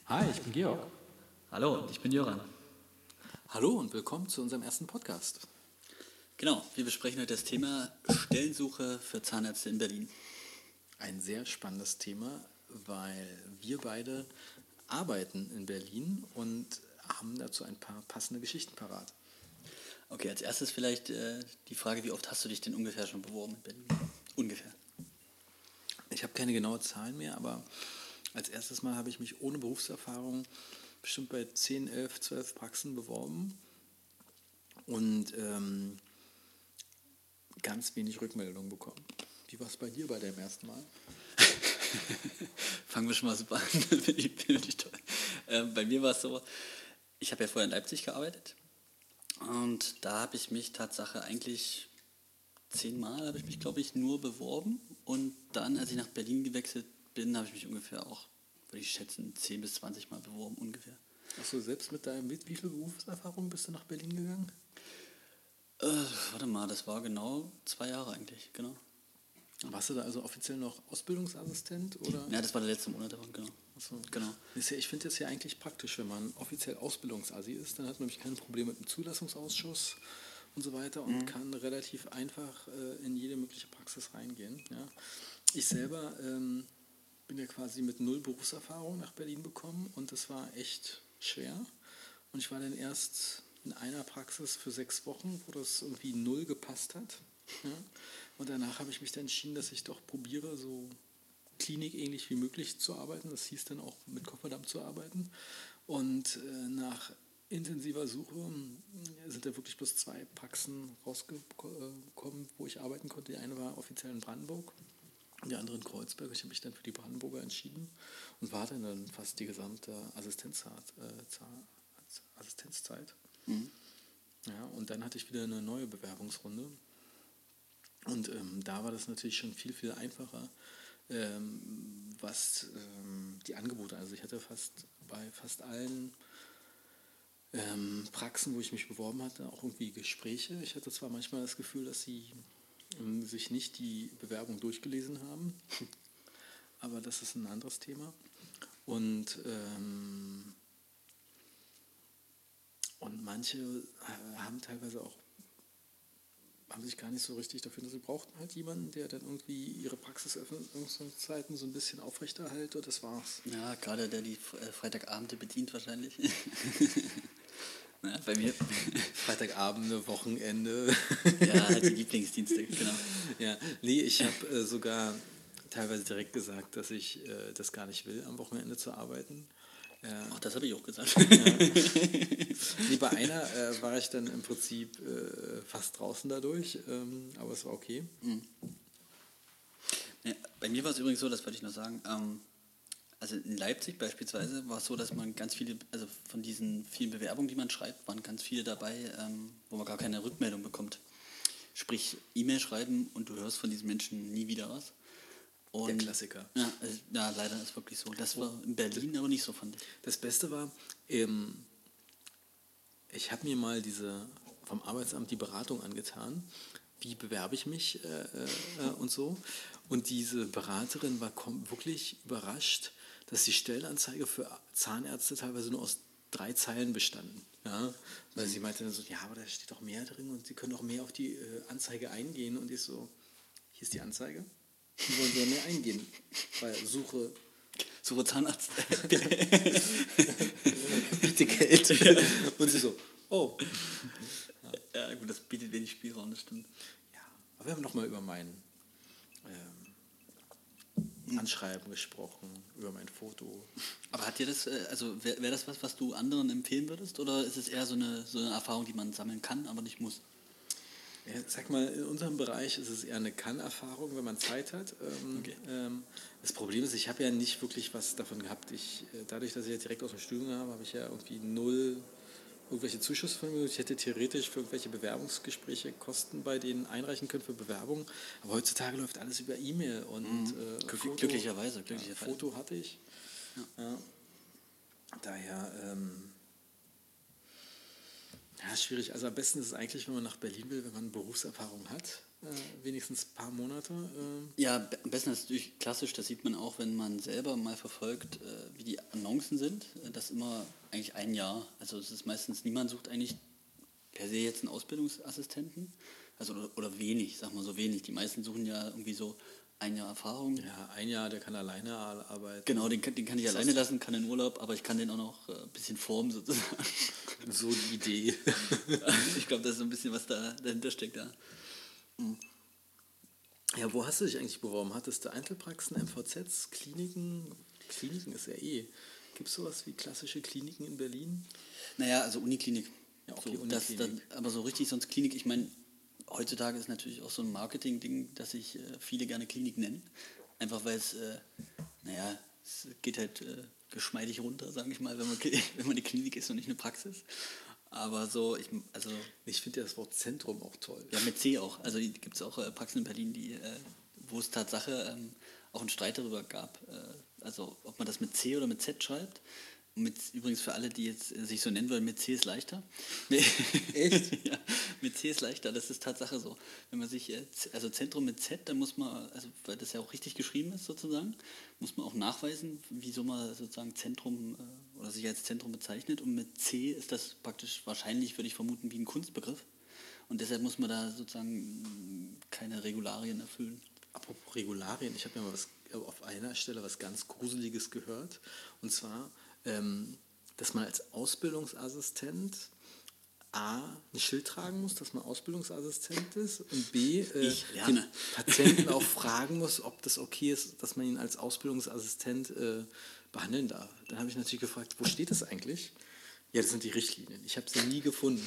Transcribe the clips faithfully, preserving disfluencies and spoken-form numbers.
Hi, ich bin Georg. Hallo, ich bin Jöran. Hallo und willkommen zu unserem ersten Podcast. Genau, wir besprechen heute das Thema Stellensuche für Zahnärzte in Berlin. Ein sehr spannendes Thema, weil wir beide arbeiten in Berlin und haben dazu ein paar passende Geschichten parat. Okay, als erstes vielleicht äh, die Frage, wie oft hast du dich denn ungefähr schon beworben in Berlin? Ungefähr. Ich habe keine genaue Zahlen mehr, aber als erstes Mal habe ich mich ohne Berufserfahrung bestimmt bei zehn, elf, zwölf Praxen beworben und ähm, ganz wenig Rückmeldungen bekommen. Wie war es bei dir bei deinem ersten Mal? Fangen wir schon mal super an. Finde ich, finde ich toll. Ähm, bei mir war es so, ich habe ja vorher in Leipzig gearbeitet und da habe ich mich Tatsache eigentlich zehnmal, habe ich mich glaube ich nur beworben und dann, als ich nach Berlin gewechselt bin, habe ich mich ungefähr auch, würde ich schätzen, zehn bis zwanzig Mal beworben ungefähr. Achso, selbst mit deinem, mit wie viel Berufserfahrung bist du nach Berlin gegangen? Äh, warte mal, das war genau zwei Jahre eigentlich, genau. Warst du da also offiziell noch Ausbildungsassistent? Oder? Ja, das war der letzte Monat davon, genau. Achso. Genau. Ist ja, ich finde das ja eigentlich praktisch, wenn man offiziell Ausbildungsassi ist, dann hat man nämlich kein Problem mit dem Zulassungsausschuss und so weiter und mhm. kann relativ einfach äh, in jede mögliche Praxis reingehen. Ja. Ich selber ähm, bin ja quasi mit null Berufserfahrung nach Berlin gekommen und das war echt schwer. Und ich war dann erst in einer Praxis für sechs Wochen, wo das irgendwie null gepasst hat. Ja. Und danach habe ich mich dann entschieden, dass ich doch probiere, so klinikähnlich wie möglich zu arbeiten. Das hieß dann auch mit Kofferdamm zu arbeiten. Und äh, nach intensiver Suche sind da wirklich bloß zwei Praxen rausgekommen, wo ich arbeiten konnte. Die eine war offiziell in Brandenburg und die andere in Kreuzberg. Ich habe mich dann für die Brandenburger entschieden und war dann, dann fast die gesamte Assistenzzeit. Äh, Assistenzzeit. Mhm. Ja, und dann hatte ich wieder eine neue Bewerbungsrunde. Und ähm, da war das natürlich schon viel, viel einfacher, ähm, was ähm, die Angebote, also ich hatte fast bei fast allen ähm, Praxen, wo ich mich beworben hatte, auch irgendwie Gespräche. Ich hatte zwar manchmal das Gefühl, dass sie ähm, sich nicht die Bewerbung durchgelesen haben, aber das ist ein anderes Thema. Und, ähm, und manche haben teilweise auch haben sich gar nicht so richtig dafür, dass sie brauchten halt jemanden, der dann irgendwie ihre Praxisöffnungszeiten so ein bisschen aufrechterhält und das war's. Ja, gerade der die Freitagabende bedient wahrscheinlich. Na, bei mir. Freitagabende, Wochenende. Ja, halt die Lieblingsdienste, genau. Ja, nee, ich habe äh, sogar teilweise direkt gesagt, dass ich äh, das gar nicht will, am Wochenende zu arbeiten. Ja. Ach, das habe ich auch gesagt. Ja. Nee, bei einer äh, war ich dann im Prinzip äh, fast draußen dadurch, ähm, aber es war okay. Mhm. Ja, bei mir war es übrigens so, das wollte ich noch sagen, ähm, also in Leipzig beispielsweise war es so, dass man ganz viele, also von diesen vielen Bewerbungen, die man schreibt, waren ganz viele dabei, ähm, wo man gar keine Rückmeldung bekommt. Sprich, E-Mail schreiben und du hörst von diesen Menschen nie wieder was. Und der Klassiker. Ja, also, ja, leider ist wirklich so. Das war in Berlin aber nicht so, fand ich. Das Beste war, ähm, ich habe mir mal diese vom Arbeitsamt die Beratung angetan. Wie bewerbe ich mich äh, äh, und so. Und diese Beraterin war wirklich überrascht, dass die Stellenanzeige für Zahnärzte teilweise nur aus drei Zeilen bestanden. Ja? Weil sie meinte dann so, ja, aber da steht doch mehr drin und sie können auch mehr auf die äh, Anzeige eingehen. Und ich so, hier ist die Anzeige. Wie wollen sie mehr eingehen? Weil Suche... Suche Zahnarzt. Bitte Geld. Und sie so, oh. Ja. Ja, gut, das bietet wenig Spielraum, das stimmt. Ja, aber wir haben nochmal über mein ähm, Anschreiben gesprochen, über mein Foto. Aber hat dir das, also wäre wär das was, was du anderen empfehlen würdest? Oder ist es eher so eine, so eine Erfahrung, die man sammeln kann, aber nicht muss? Ja, sag mal, in unserem Bereich ist es eher eine Kann-Erfahrung, wenn man Zeit hat. Ähm, okay. ähm, das Problem ist, ich habe ja nicht wirklich was davon gehabt. Ich, dadurch, dass ich ja direkt aus dem Studium habe, habe ich ja irgendwie null irgendwelche Zuschüsse von mir. Ich hätte theoretisch für irgendwelche Bewerbungsgespräche Kosten bei denen einreichen können für Bewerbung. Aber heutzutage läuft alles über E-Mail und mhm. äh, Foto, glücklicherweise, glücklicherweise. Ja, Foto hatte ich. Ja. Ja. Daher ähm, ja, schwierig. Also am besten ist es eigentlich, wenn man nach Berlin will, wenn man Berufserfahrung hat, äh, wenigstens ein paar Monate. Äh. Ja, be- am besten ist natürlich klassisch, das sieht man auch, wenn man selber mal verfolgt, äh, wie die Annoncen sind, äh, das immer eigentlich ein Jahr. Also es ist meistens, niemand sucht eigentlich per se jetzt einen Ausbildungsassistenten, also oder, oder wenig, sag mal so wenig. Die meisten suchen ja irgendwie so ein Jahr Erfahrung. Ja, ein Jahr, der kann alleine arbeiten. Genau, den, kann- den kann ich alleine lassen, kann in Urlaub, aber ich kann den auch noch äh, ein bisschen formen sozusagen. So die Idee. Ich glaube, da ist so ein bisschen was da dahinter steckt da. Ja, wo hast du dich eigentlich beworben? Hattest du Einzelpraxen, M V Zs, Kliniken? Kliniken ist ja eh. Gibt es sowas wie klassische Kliniken in Berlin? Naja, also Uniklinik. Ja, okay, so, das, das, Uniklinik. aber so richtig sonst Klinik, ich meine, heutzutage ist natürlich auch so ein Marketing-Ding, dass sich äh, viele gerne Klinik nennen. Einfach weil es, äh, naja, es geht halt äh, geschmeidig runter, sage ich mal, wenn man, wenn man eine Klinik ist und nicht eine Praxis. Aber so, ich, also... Ich finde ja das Wort Zentrum auch toll. Ja, mit C auch. Also gibt es auch äh, Praxen in Berlin, die, äh, wo es Tatsache ähm, auch einen Streit darüber gab, äh, also ob man das mit C oder mit Z schreibt. Mit, übrigens für alle, die jetzt äh, sich so nennen wollen, mit C ist leichter. Echt? Ja, mit C ist leichter, das ist Tatsache so. Wenn man sich, äh, Z- also Zentrum mit Z, dann muss man, also weil das ja auch richtig geschrieben ist sozusagen, muss man auch nachweisen, wieso man sozusagen Zentrum äh, oder sich als Zentrum bezeichnet. Und mit C ist das praktisch wahrscheinlich, würde ich vermuten, wie ein Kunstbegriff. Und deshalb muss man da sozusagen keine Regularien erfüllen. Apropos Regularien, ich habe ja mal was, auf einer Stelle was ganz Gruseliges gehört. Und zwar, ähm, dass man als Ausbildungsassistent A, ein Schild tragen muss, dass man Ausbildungsassistent ist und B, äh, Ich den lerne. Patienten auch fragen muss, ob das okay ist, dass man ihn als Ausbildungsassistent äh, behandeln darf. Dann habe ich natürlich gefragt, wo steht das eigentlich? Ja, das sind die Richtlinien. Ich habe sie nie gefunden.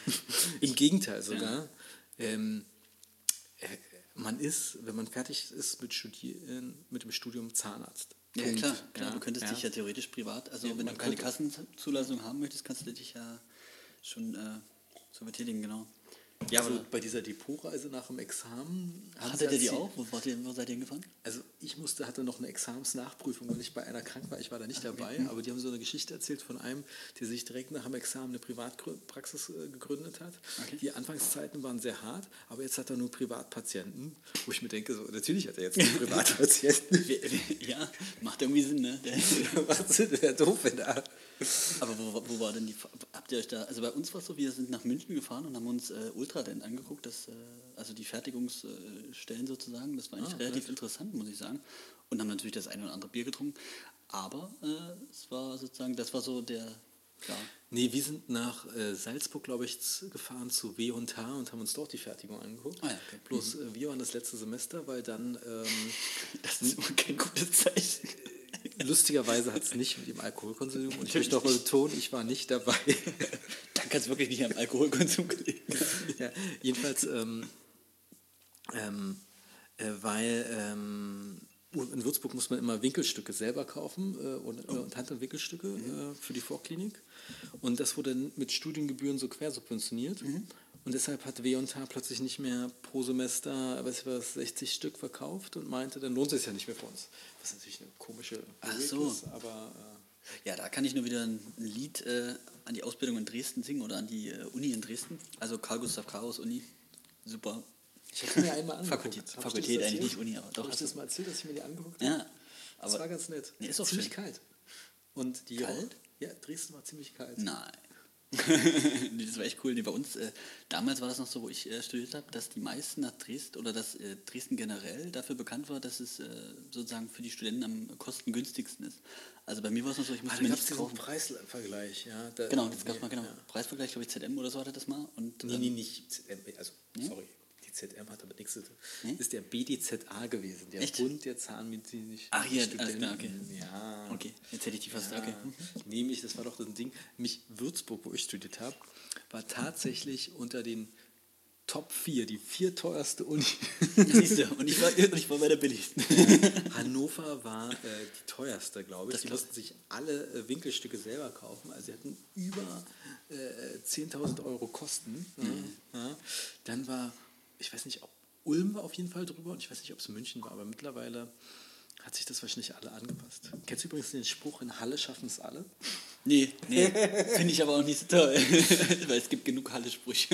Im Gegenteil sogar. Ähm, äh, man ist, wenn man fertig ist mit, Studieren, mit dem Studium, Zahnarzt. Ja, Punkt. klar, klar. Ja, Du könntest ja. dich ja theoretisch privat, also Ja, wenn man du keine könnte. Kassenzulassung haben möchtest, kannst du dich ja schon äh, so betätigen, genau. Ja, Also aber bei dieser Depotreise nach dem Examen... haben sie hattet ihr die erzählt- auch? Wo, wart ihr, wo seid ihr hingefahren? Also ich musste, hatte noch eine Examensnachprüfung, weil ich bei einer krank war. Ich war da nicht dabei, Mhm. aber die haben so eine Geschichte erzählt von einem, der sich direkt nach dem Examen eine Privatpraxis äh, gegründet hat. Okay. Die Anfangszeiten waren sehr hart, aber jetzt hat er nur Privatpatienten, wo ich mir denke, so, natürlich hat er jetzt nur Privatpatienten. Ja, macht irgendwie Sinn, ne? Der, Was ist denn doof, wenn er... aber wo, wo war denn die, habt ihr euch da, also bei uns war es so, wir sind nach München gefahren und haben uns äh, Ultradent angeguckt, das, äh, also die Fertigungsstellen sozusagen, das war eigentlich Ah, relativ okay. interessant, muss ich sagen. Und haben natürlich das eine oder andere Bier getrunken, aber äh, es war sozusagen, das war so der, ja, Nee, wir sind nach äh, Salzburg, glaube ich, z- gefahren zu W und H und haben uns dort die Fertigung angeguckt. Ah ja, okay. Bloß äh, wir waren das letzte Semester, weil dann... Ähm, das ist immer kein gutes Zeichen. lustigerweise hat es nicht mit dem Alkoholkonsum und ich möchte noch mal betonen, ich war nicht dabei. Da kann es wirklich nicht am Alkoholkonsum gelegen. Ja, jedenfalls, ähm, ähm, äh, weil ähm, in Würzburg muss man immer Winkelstücke selber kaufen äh, und, äh, und Hand- und Winkelstücke äh, für die Vorklinik. Und das wurde mit Studiengebühren so quersubventioniert. Und deshalb hat W und H plötzlich nicht mehr pro Semester, weiß ich was, sechzig Stück verkauft und meinte, dann lohnt es sich ja nicht mehr für uns. Was natürlich eine komische Ach Logik so. ist, aber... Äh, Ja, da kann ich nur wieder ein Lied äh, an die Ausbildung in Dresden singen oder an die äh, Uni in Dresden. Also Karl Gustav Karus Uni. Super. Ich habe mir einmal angeguckt. Fakultät, Hab ich dir Fakultät das eigentlich erzählt? nicht Uni, aber doch. Habe ich hast das du- mal erzählt, dass ich mir die angeguckt habe? Ja, Das aber war ganz nett. Nee, ist auch ziemlich schön. kalt. Und die Kalt? Ja, Dresden war ziemlich kalt. nein. Nee, das war echt cool. Nee, bei uns, äh, damals war das noch so, wo ich äh, studiert habe, dass die meisten nach Dresden oder dass äh, Dresden generell dafür bekannt war, dass es äh, sozusagen für die Studenten am kostengünstigsten ist. Also bei mir war es noch so, ich Ah, musste da mir gab es nichts diesen kaufen. Preisvergleich. Ja, da, Genau, das gab es mal, genau. Ja. Preisvergleich, glaube ich, Z M oder so hatte das mal. Und, Nee, ähm, nee, nicht Z M, also, sorry, die Z M hat damit nichts zu tun. Nee? Das ist der B D Z A gewesen, der Echt? Bund der Zahnmedizinischen Ach, hier, Studenten. alles klar, okay. Ja. Okay, jetzt hätte ich die fast, Ja, okay. nämlich, das war doch so ein Ding, mich Würzburg, wo ich studiert habe, war tatsächlich unter den Top vier, die vier teuerste Uni. Siehst du, und ich war, und ich war bei der billigsten. Hannover war äh, die teuerste, glaube ich. Das Die glaub- mussten sich alle äh, Winkelstücke selber kaufen. Also sie hatten über äh, zehntausend Euro Kosten. Mhm. Ja. Dann war, ich weiß nicht, ob Ulm war auf jeden Fall drüber und ich weiß nicht, ob es München war, aber mittlerweile hat sich das wahrscheinlich alle angepasst. Kennst du übrigens den Spruch, in Halle schaffen es alle? Nee, nee, finde ich aber auch nicht so toll, weil es gibt genug Halle-Sprüche.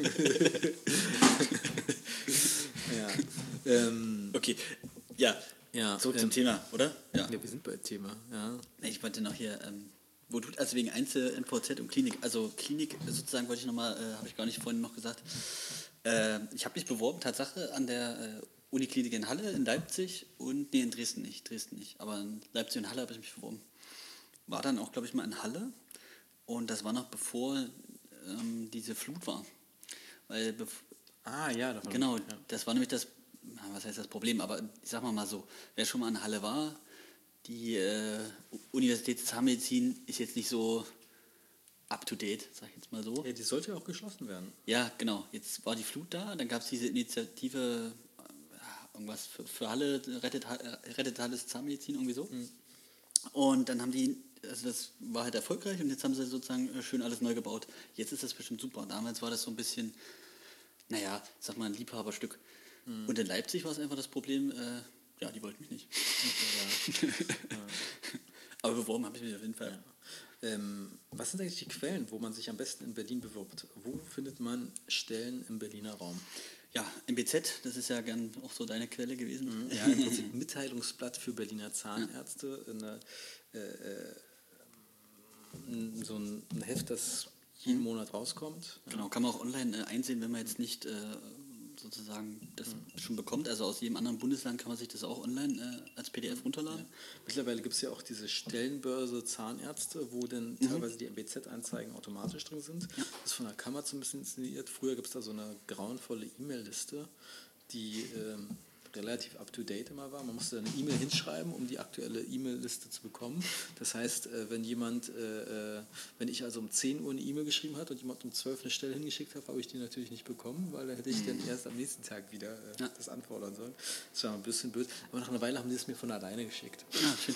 Ja. Ähm, Okay, ja, ja, zurück ähm, zum Thema, oder? Ja. ja, wir sind beim Thema. Ja. Nee, ich wollte noch hier, ähm, wo du, also wegen Einzel, M V Z und Klinik, also Klinik sozusagen wollte ich nochmal, äh, habe ich gar nicht vorhin noch gesagt, äh, ich habe mich beworben, Tatsache, an der äh, Uniklinik in Halle, in Leipzig und, nee, in Dresden nicht, Dresden nicht, aber in Leipzig und Halle habe ich mich beworben. War dann auch, glaube ich, mal in Halle und das war noch bevor ähm, diese Flut war. Weil, bev- Ah, ja, davon. genau, Ja. das war nämlich das, na, was heißt das Problem, aber ich sag mal mal so, wer schon mal in Halle war, die äh, Universitätszahnmedizin ist jetzt nicht so up to date, sag ich jetzt mal so. Ja, die sollte ja auch geschlossen werden. Ja, genau, jetzt war die Flut da, dann gab es diese Initiative, äh, irgendwas für, für Halle, rettet, Ha- äh, rettet Halles Zahnmedizin, irgendwie so. Mhm. Und dann haben die, also das war halt erfolgreich und jetzt haben sie sozusagen äh, schön alles neu gebaut. Jetzt ist das bestimmt super. Damals war das so ein bisschen, naja, sag mal ein Liebhaberstück. Mhm. Und in Leipzig war es einfach das Problem, äh, ja, die wollten mich nicht. Ja. Aber beworben habe ich mich auf jeden Fall. Ähm, was sind eigentlich die Quellen, wo man sich am besten in Berlin bewirbt? Wo findet man Stellen im Berliner Raum? Ja, M B Z, das ist ja gern auch so deine Quelle gewesen. Ja, im Prinzip Mitteilungsblatt für Berliner Zahnärzte. Eine, äh, äh, so ein, ein Heft, das jeden Monat rauskommt. Genau, kann man auch online äh, einsehen, wenn man jetzt nicht äh, sozusagen das schon bekommt. Also aus jedem anderen Bundesland kann man sich das auch online äh, als P D F runterladen. Ja. Mittlerweile gibt es ja auch diese Stellenbörse Zahnärzte, wo dann mhm. teilweise die M B Z-Anzeigen automatisch drin sind. Ja. Das ist von der Kammer zumindest inszeniert. Früher gibt es da so eine grauenvolle E-Mail-Liste, die ähm, relativ up-to-date immer war. Man musste eine E-Mail hinschreiben, um die aktuelle E-Mail-Liste zu bekommen. Das heißt, äh, wenn jemand, äh, wenn ich also um zehn Uhr eine E-Mail geschrieben hat und jemand um zwölf eine Stelle hingeschickt hat, habe ich die natürlich nicht bekommen, weil da hätte ich dann erst am nächsten Tag wieder äh, ja. das anfordern sollen. Das war ein bisschen blöd. Aber nach einer Weile haben die es mir von alleine geschickt. Ah, schön.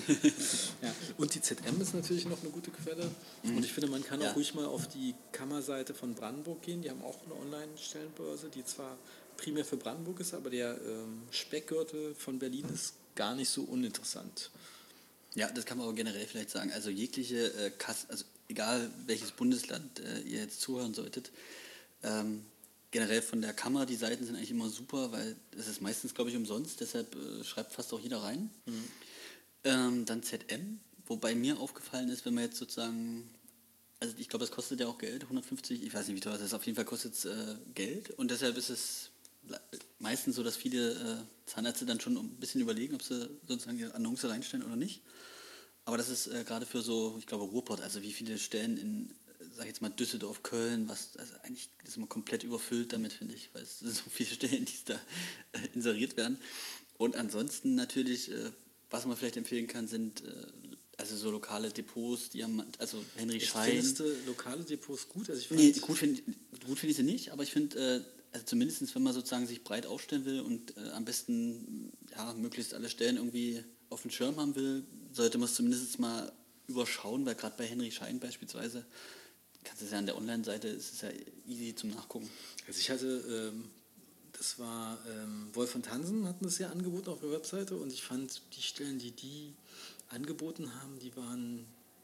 Ja. Und die Z M ist natürlich noch eine gute Quelle. Mhm. Und ich finde, man kann auch ja. ruhig mal auf die Kammerseite von Brandenburg gehen. Die haben auch eine Online-Stellenbörse, die zwar primär für Brandenburg ist, aber der ähm, Speckgürtel von Berlin ist gar nicht so uninteressant. Ja, das kann man aber generell vielleicht sagen. Also jegliche äh, Kassen, also egal welches Bundesland äh, ihr jetzt zuhören solltet, ähm, generell von der Kammer, die Seiten sind eigentlich immer super, weil es ist meistens, glaube ich, umsonst, deshalb äh, schreibt fast auch jeder rein. Mhm. Ähm, dann Z M, wobei mir aufgefallen ist, wenn man jetzt sozusagen, also ich glaube, das kostet ja auch Geld, hundertfünfzig, ich weiß nicht, wie teuer das ist, auf jeden Fall kostet es äh, Geld und deshalb ist es meistens so, dass viele äh, Zahnärzte dann schon ein bisschen überlegen, ob sie sozusagen ihre Annonce reinstellen oder nicht. Aber das ist äh, gerade für so, ich glaube, Ruhrpott, also wie viele Stellen in, sag ich jetzt mal, Düsseldorf, Köln, was, also eigentlich ist man komplett überfüllt damit, finde ich, weil es sind so viele Stellen, die da äh, inseriert werden. Und ansonsten natürlich, äh, was man vielleicht empfehlen kann, sind äh, also so lokale Depots, die haben, also Henry Schein. Findest du lokale Depots gut? Also ich nee, gut finde gut find ich sie nicht, aber ich finde, äh, also zumindest wenn man sozusagen sich breit aufstellen will und äh, am besten ja, möglichst alle Stellen irgendwie auf dem Schirm haben will, sollte man es zumindest mal überschauen, weil gerade bei Henry Schein beispielsweise, kannst du es ja an der Online-Seite, ist es ja easy zum Nachgucken. Also ich hatte, ähm, das war ähm, Wolf und Hansen hatten das ja angeboten auf der Webseite und ich fand die Stellen, die die angeboten haben, die waren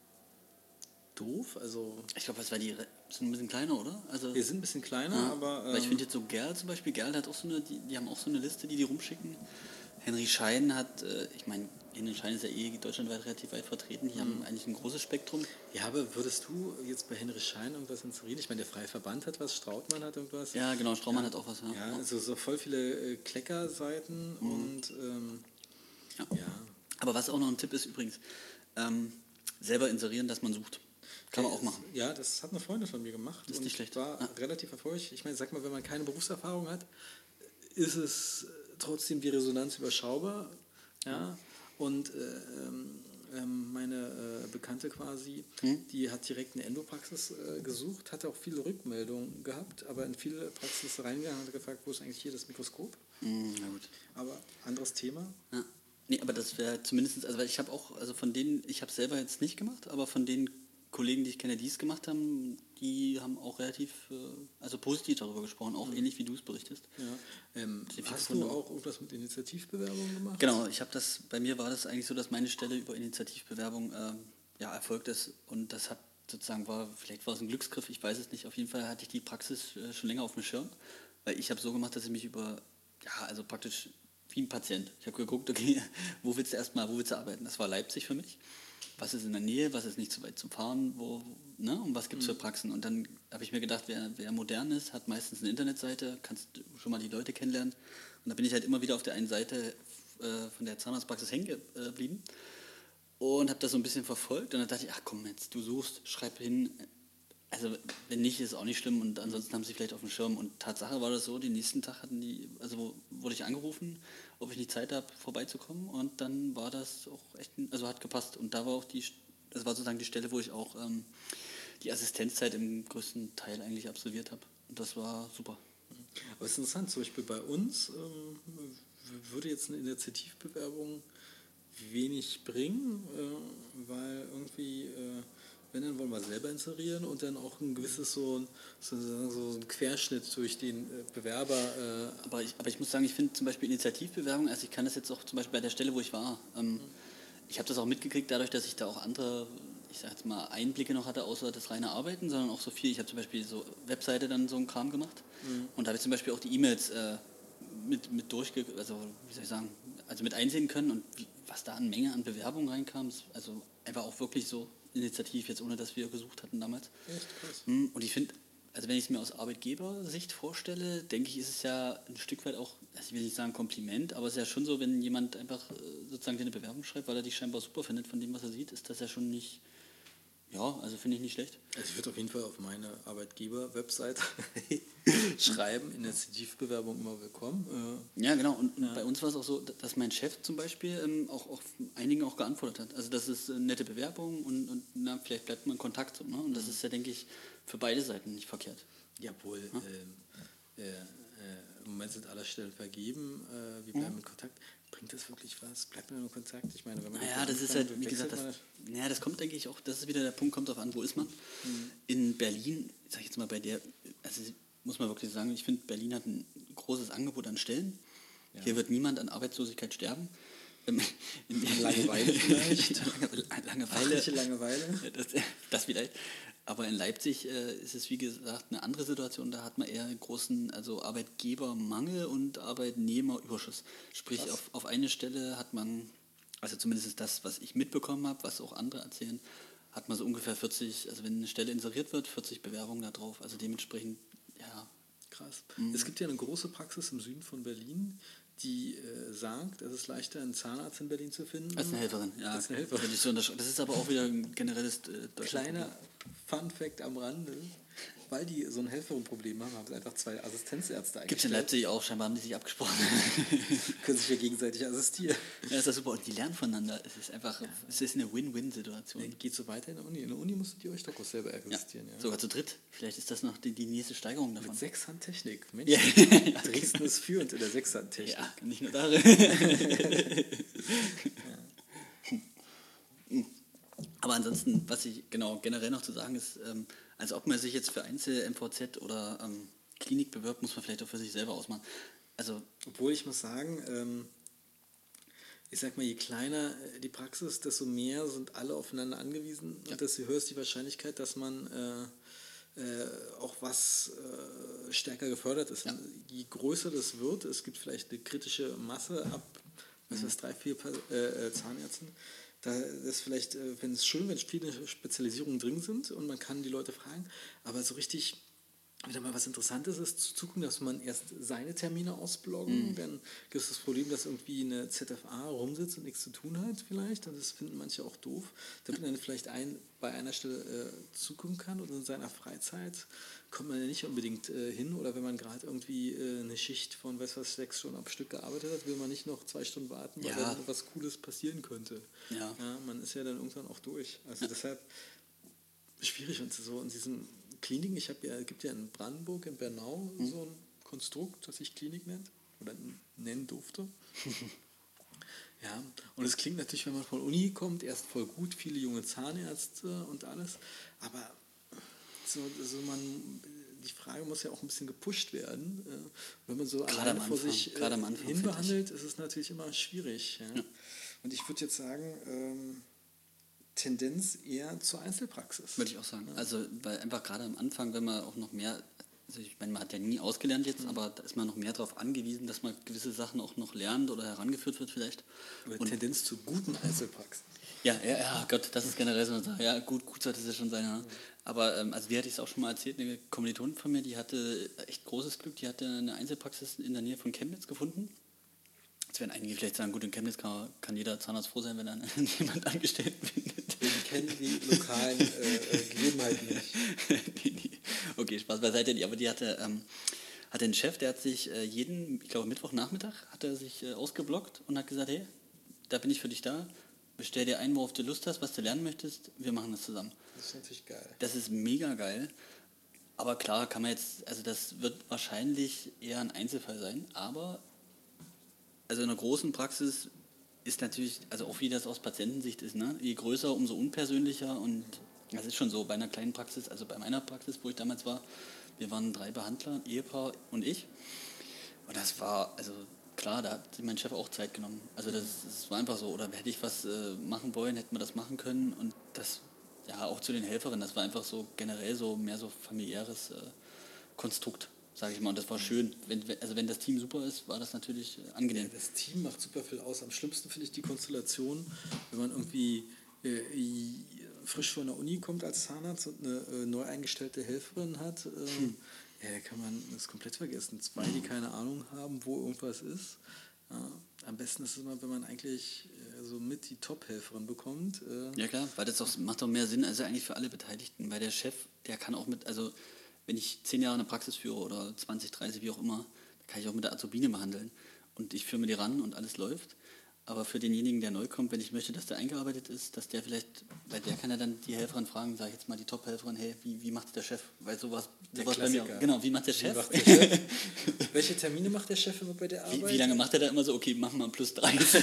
doof, also... Ich glaube, das war die, sind ein bisschen kleiner, oder? Also, wir sind ein bisschen kleiner, ja, aber... Ähm, weil ich finde jetzt so Gerl zum Beispiel, Gerl hat auch so eine, die, die haben auch so eine Liste, die die rumschicken. Henry Schein hat, äh, ich meine, Henry Schein ist ja eh deutschlandweit relativ weit vertreten, die mhm. haben eigentlich ein großes Spektrum. Ja, aber würdest du jetzt bei Henry Schein irgendwas inserieren? Ich meine, der Freie Verband hat was, Strautmann hat irgendwas. Ja, genau, Strautmann ja, hat auch was. Ja, ja also so voll viele äh, Kleckerseiten mhm. und... Ähm, ja. ja. Aber was auch noch ein Tipp ist übrigens, ähm, selber inserieren, dass man sucht. Kann man auch machen. Ja, das hat eine Freundin von mir gemacht. Das ist nicht schlecht. War ja. relativ erfolgreich. Ich meine, sag mal, wenn man keine Berufserfahrung hat, ist es trotzdem die Resonanz überschaubar. Ja. Und äh, äh, meine äh, Bekannte quasi, hm? die hat direkt eine Endopraxis äh, gesucht, hatte auch viele Rückmeldungen gehabt, aber in viele Praxis reingegangen und hat gefragt, wo ist eigentlich hier das Mikroskop? Hm, na gut. Aber anderes Thema. Ja. Nee, aber das wäre zumindest, also weil ich habe auch, also von denen, ich habe es selber jetzt nicht gemacht, aber von den Kollegen, die ich kenne, die es gemacht haben, die haben auch relativ, also positiv darüber gesprochen, auch mhm. ähnlich wie du es berichtest. Ja. Ähm, hast du auch irgendwas mit Initiativbewerbung gemacht? Genau, ich habe das, bei mir war das eigentlich so, dass meine Stelle über Initiativbewerbung äh, ja, erfolgt ist. Und das hat sozusagen war, vielleicht war es ein Glücksgriff, ich weiß es nicht. Auf jeden Fall hatte ich die Praxis äh, schon länger auf dem Schirm, weil ich habe so gemacht, dass ich mich über, ja, also praktisch wie ein Patient. Ich habe geguckt, okay, wo willst du erstmal, wo willst du arbeiten? Das war Leipzig für mich. Was ist in der Nähe, was ist nicht zu weit zum Fahren, wo, ne? Und was gibt es für Praxen? Und dann habe ich mir gedacht, wer, wer modern ist, hat meistens eine Internetseite, kannst schon mal die Leute kennenlernen. Und da bin ich halt immer wieder auf der einen Seite äh, von der Zahnarztpraxis hängen geblieben und habe das so ein bisschen verfolgt. Und dann dachte ich, ach komm, jetzt du suchst, schreib hin. Also wenn nicht, ist auch nicht schlimm und ansonsten haben sie vielleicht auf dem Schirm. Und Tatsache war das so, den nächsten Tag hatten die, also wurde ich angerufen, ob ich nicht Zeit habe, vorbeizukommen. Und dann war das auch echt, also hat gepasst. Und da war auch die, das war sozusagen die Stelle, wo ich auch ähm, die Assistenzzeit im größten Teil eigentlich absolviert habe. Und das war super. Aber es ist interessant, zum Beispiel bei uns ähm, würde jetzt eine Initiativbewerbung wenig bringen, äh, weil irgendwie, äh, wenn, dann wollen wir selber inserieren und dann auch ein gewisses so, so, so ein Querschnitt durch den äh, Bewerber. Äh, aber, ich, aber ich muss sagen, ich finde zum Beispiel Initiativbewerbung, also ich kann das jetzt auch zum Beispiel bei der Stelle, wo ich war, ähm, ich habe das auch mitgekriegt dadurch, dass ich da auch andere, ich sag jetzt mal, Einblicke noch hatte, außer das reine Arbeiten, sondern auch so viel, ich habe zum Beispiel so Webseite dann so einen Kram gemacht mhm. und da habe ich zum Beispiel auch die E-Mails äh, mit, mit durchge, also wie soll ich sagen, also mit einsehen können und wie, was da an Menge an Bewerbungen reinkam, also einfach auch wirklich so initiativ, jetzt ohne dass wir gesucht hatten damals. Echt krass. Und ich finde, also wenn ich es mir aus Arbeitgebersicht vorstelle, denke ich, ist es ja ein Stück weit auch, also ich will nicht sagen Kompliment, aber es ist ja schon so, wenn jemand einfach sozusagen dir eine Bewerbung schreibt, weil er dich scheinbar super findet von dem, was er sieht, ist das ja schon nicht, ja, also finde ich nicht schlecht. Also ich würde auf jeden Fall auf meine Arbeitgeber-Website schreiben, Initiativbewerbung immer willkommen. Äh, ja, genau. Und, und ja. Bei uns war es auch so, dass mein Chef zum Beispiel ähm, auch, auch einigen auch geantwortet hat. Also das ist eine nette Bewerbung und, und na, vielleicht bleibt man in Kontakt. So, ne? Und das mhm. ist ja, denke ich, für beide Seiten nicht verkehrt. Jawohl. Ja? Äh, äh, äh, Im Moment sind alle Stellen vergeben. Äh, wir bleiben mhm. in Kontakt. Bringt das wirklich was? Bleibt man in Kontakt? Ich meine, wenn man naja, das ist halt, wie gesagt, das, naja, das kommt, denke ich, auch, das ist wieder der Punkt, kommt darauf an, wo ist man. Mhm. In Berlin, sag ich jetzt mal bei der, also muss man wirklich sagen, ich finde, Berlin hat ein großes Angebot an Stellen. Ja. Hier wird niemand an Arbeitslosigkeit sterben. Langeweile vielleicht. Langeweile. Langeweile. Das, das vielleicht. Aber in Leipzig äh, ist es, wie gesagt, eine andere Situation. Da hat man eher einen großen also Arbeitgebermangel und Arbeitnehmerüberschuss. Sprich, auf, auf eine Stelle hat man, also zumindest das, was ich mitbekommen habe, was auch andere erzählen, hat man so ungefähr vierzig, also wenn eine Stelle inseriert wird, vierzig Bewerbungen da drauf. Also dementsprechend, ja. Krass. Mhm. Es gibt ja eine große Praxis im Süden von Berlin, die äh, sagt, es ist leichter, einen Zahnarzt in Berlin zu finden. Als eine Helferin, ja. Als eine Helferin. Das ist aber auch wieder ein generelles äh, kleiner Fun-Fact am Rande. Weil die so ein Helferin-Problem haben, haben sie einfach zwei Assistenzärzte eingestellt. Gibt es in Leipzig auch, scheinbar haben die sich abgesprochen. Können sich ja gegenseitig assistieren. Ja, ist das super. Und die lernen voneinander. Es ist einfach, ja. Es ist eine Win-Win-Situation. Ja, geht so weiter in der Uni. In der Uni musstet ihr euch doch auch selber assistieren. Ja. Ja. Sogar zu dritt. Vielleicht ist das noch die, die nächste Steigerung davon. Mit Sechshandtechnik. Mensch, ja. Dresden ist führend in der Sechshandtechnik. Ja, nicht nur darin. ja. Aber ansonsten, was ich genau generell noch zu sagen ist, ähm, also ob man sich jetzt für Einzel-M V Z oder ähm, Klinik bewirbt, muss man vielleicht auch für sich selber ausmachen. Also, obwohl ich muss sagen, ähm, ich sag mal, je kleiner die Praxis, desto mehr sind alle aufeinander angewiesen ja. und desto höher ist die Wahrscheinlichkeit, dass man äh, äh, auch was äh, stärker gefördert ist. Ja. Je größer das wird, es gibt vielleicht eine kritische Masse ab, was mhm. weiß, drei, vier äh, Zahnärzten. Da ist vielleicht, äh, wenn es schön, wenn viele Spezialisierungen drin sind und man kann die Leute fragen, aber so richtig wieder mal was Interessantes ist, zu gucken, dass man erst seine Termine ausbloggen, mhm. dann gibt es das Problem, dass irgendwie eine Z F A rumsitzt und nichts zu tun hat vielleicht, und das finden manche auch doof, damit man dann vielleicht ein, bei einer Stelle äh, zugucken kann und in seiner Freizeit kommt man ja nicht unbedingt äh, hin, oder wenn man gerade irgendwie äh, eine Schicht von, weiß was, sechs Stunden am Stück gearbeitet hat, will man nicht noch zwei Stunden warten, weil ja. dann was Cooles passieren könnte. Ja. Ja, man ist ja dann irgendwann auch durch. Also ja. deshalb schwierig, und so in diesen Kliniken, ich habe ja, gibt ja in Brandenburg, in Bernau mhm. so ein Konstrukt, das sich Klinik nennt oder nennen durfte. Ja, und es klingt natürlich, wenn man von Uni kommt, erst voll gut, viele junge Zahnärzte und alles, aber so, so man, die Frage muss ja auch ein bisschen gepusht werden. Wenn man so alleine vor sich äh, hinbehandelt, ist es natürlich immer schwierig. Ja? Ja. Und ich würde jetzt sagen, ähm, Tendenz eher zur Einzelpraxis. Würde ich auch sagen. Also, weil einfach gerade am Anfang, wenn man auch noch mehr, also ich meine, man hat ja nie ausgelernt jetzt, mhm. aber da ist man noch mehr darauf angewiesen, dass man gewisse Sachen auch noch lernt oder herangeführt wird vielleicht. Oder und Tendenz zu guten Einzelpraxen. Ja, ja, ja, Gott, das ist generell so eine Sache. Ja, gut, gut sollte es ja schon sein. Ja. Aber, ähm, also wie hatte ich es auch schon mal erzählt, eine Kommilitonin von mir, die hatte echt großes Glück, die hatte eine Einzelpraxis in der Nähe von Chemnitz gefunden. Jetzt werden einige vielleicht sagen, gut, in Chemnitz kann, kann jeder Zahnarzt froh sein, wenn er jemand angestellt findet. Wir kennen die lokalen äh, Gegebenheiten nicht. nee, nee. Okay, Spaß beiseite. Aber die hatte, ähm, hatte einen Chef, der hat sich äh, jeden, ich glaube Mittwochnachmittag, hat er sich äh, ausgeblockt und hat gesagt, hey, da bin ich für dich da, bestell dir ein, worauf du Lust hast, was du lernen möchtest, wir machen das zusammen. Das ist natürlich geil. Das ist mega geil. Aber klar, kann man jetzt, also das wird wahrscheinlich eher ein Einzelfall sein, aber also in einer großen Praxis ist natürlich, also auch wie das aus Patientensicht ist, ne? Je größer, umso unpersönlicher und das ist schon so bei einer kleinen Praxis, also bei meiner Praxis, wo ich damals war, wir waren drei Behandler, ein Ehepaar und ich und das war, also klar, da hat sich mein Chef auch Zeit genommen, also das, das war einfach so, oder hätte ich was äh, machen wollen, hätten wir das machen können und das, ja auch zu den Helferinnen, das war einfach so generell so mehr so familiäres äh, Konstrukt. Sage ich mal, und das war schön. Wenn, also wenn das Team super ist, war das natürlich angenehm. Ja, das Team macht super viel aus. Am schlimmsten finde ich die Konstellation, wenn man irgendwie äh, frisch von der Uni kommt als Zahnarzt und eine äh, neu eingestellte Helferin hat. Äh, hm. Ja, da kann man das komplett vergessen. Zwei, die keine Ahnung haben, wo irgendwas ist. Ja, am besten ist es immer, wenn man eigentlich äh, so mit die Top-Helferin bekommt. Äh. Ja klar, weil das auch, macht doch mehr Sinn, also eigentlich für alle Beteiligten. Weil der Chef, der kann auch mit, also wenn ich zehn Jahre eine Praxis führe oder zwanzig, dreißig, wie auch immer, dann kann ich auch mit der Azubine behandeln. Und ich führe mir die ran und alles läuft. Aber für denjenigen, der neu kommt, wenn ich möchte, dass der eingearbeitet ist, dass der vielleicht, weil der kann ja dann die Helferin fragen, sage ich jetzt mal die Top-Helferin, hey, wie, wie macht der Chef? Weil sowas, sowas bei mir, genau, wie macht der Chef? Wie macht der Chef? Welche Termine macht der Chef immer bei der Arbeit? Wie, wie lange macht er da immer so? Okay, machen wir plus dreißig.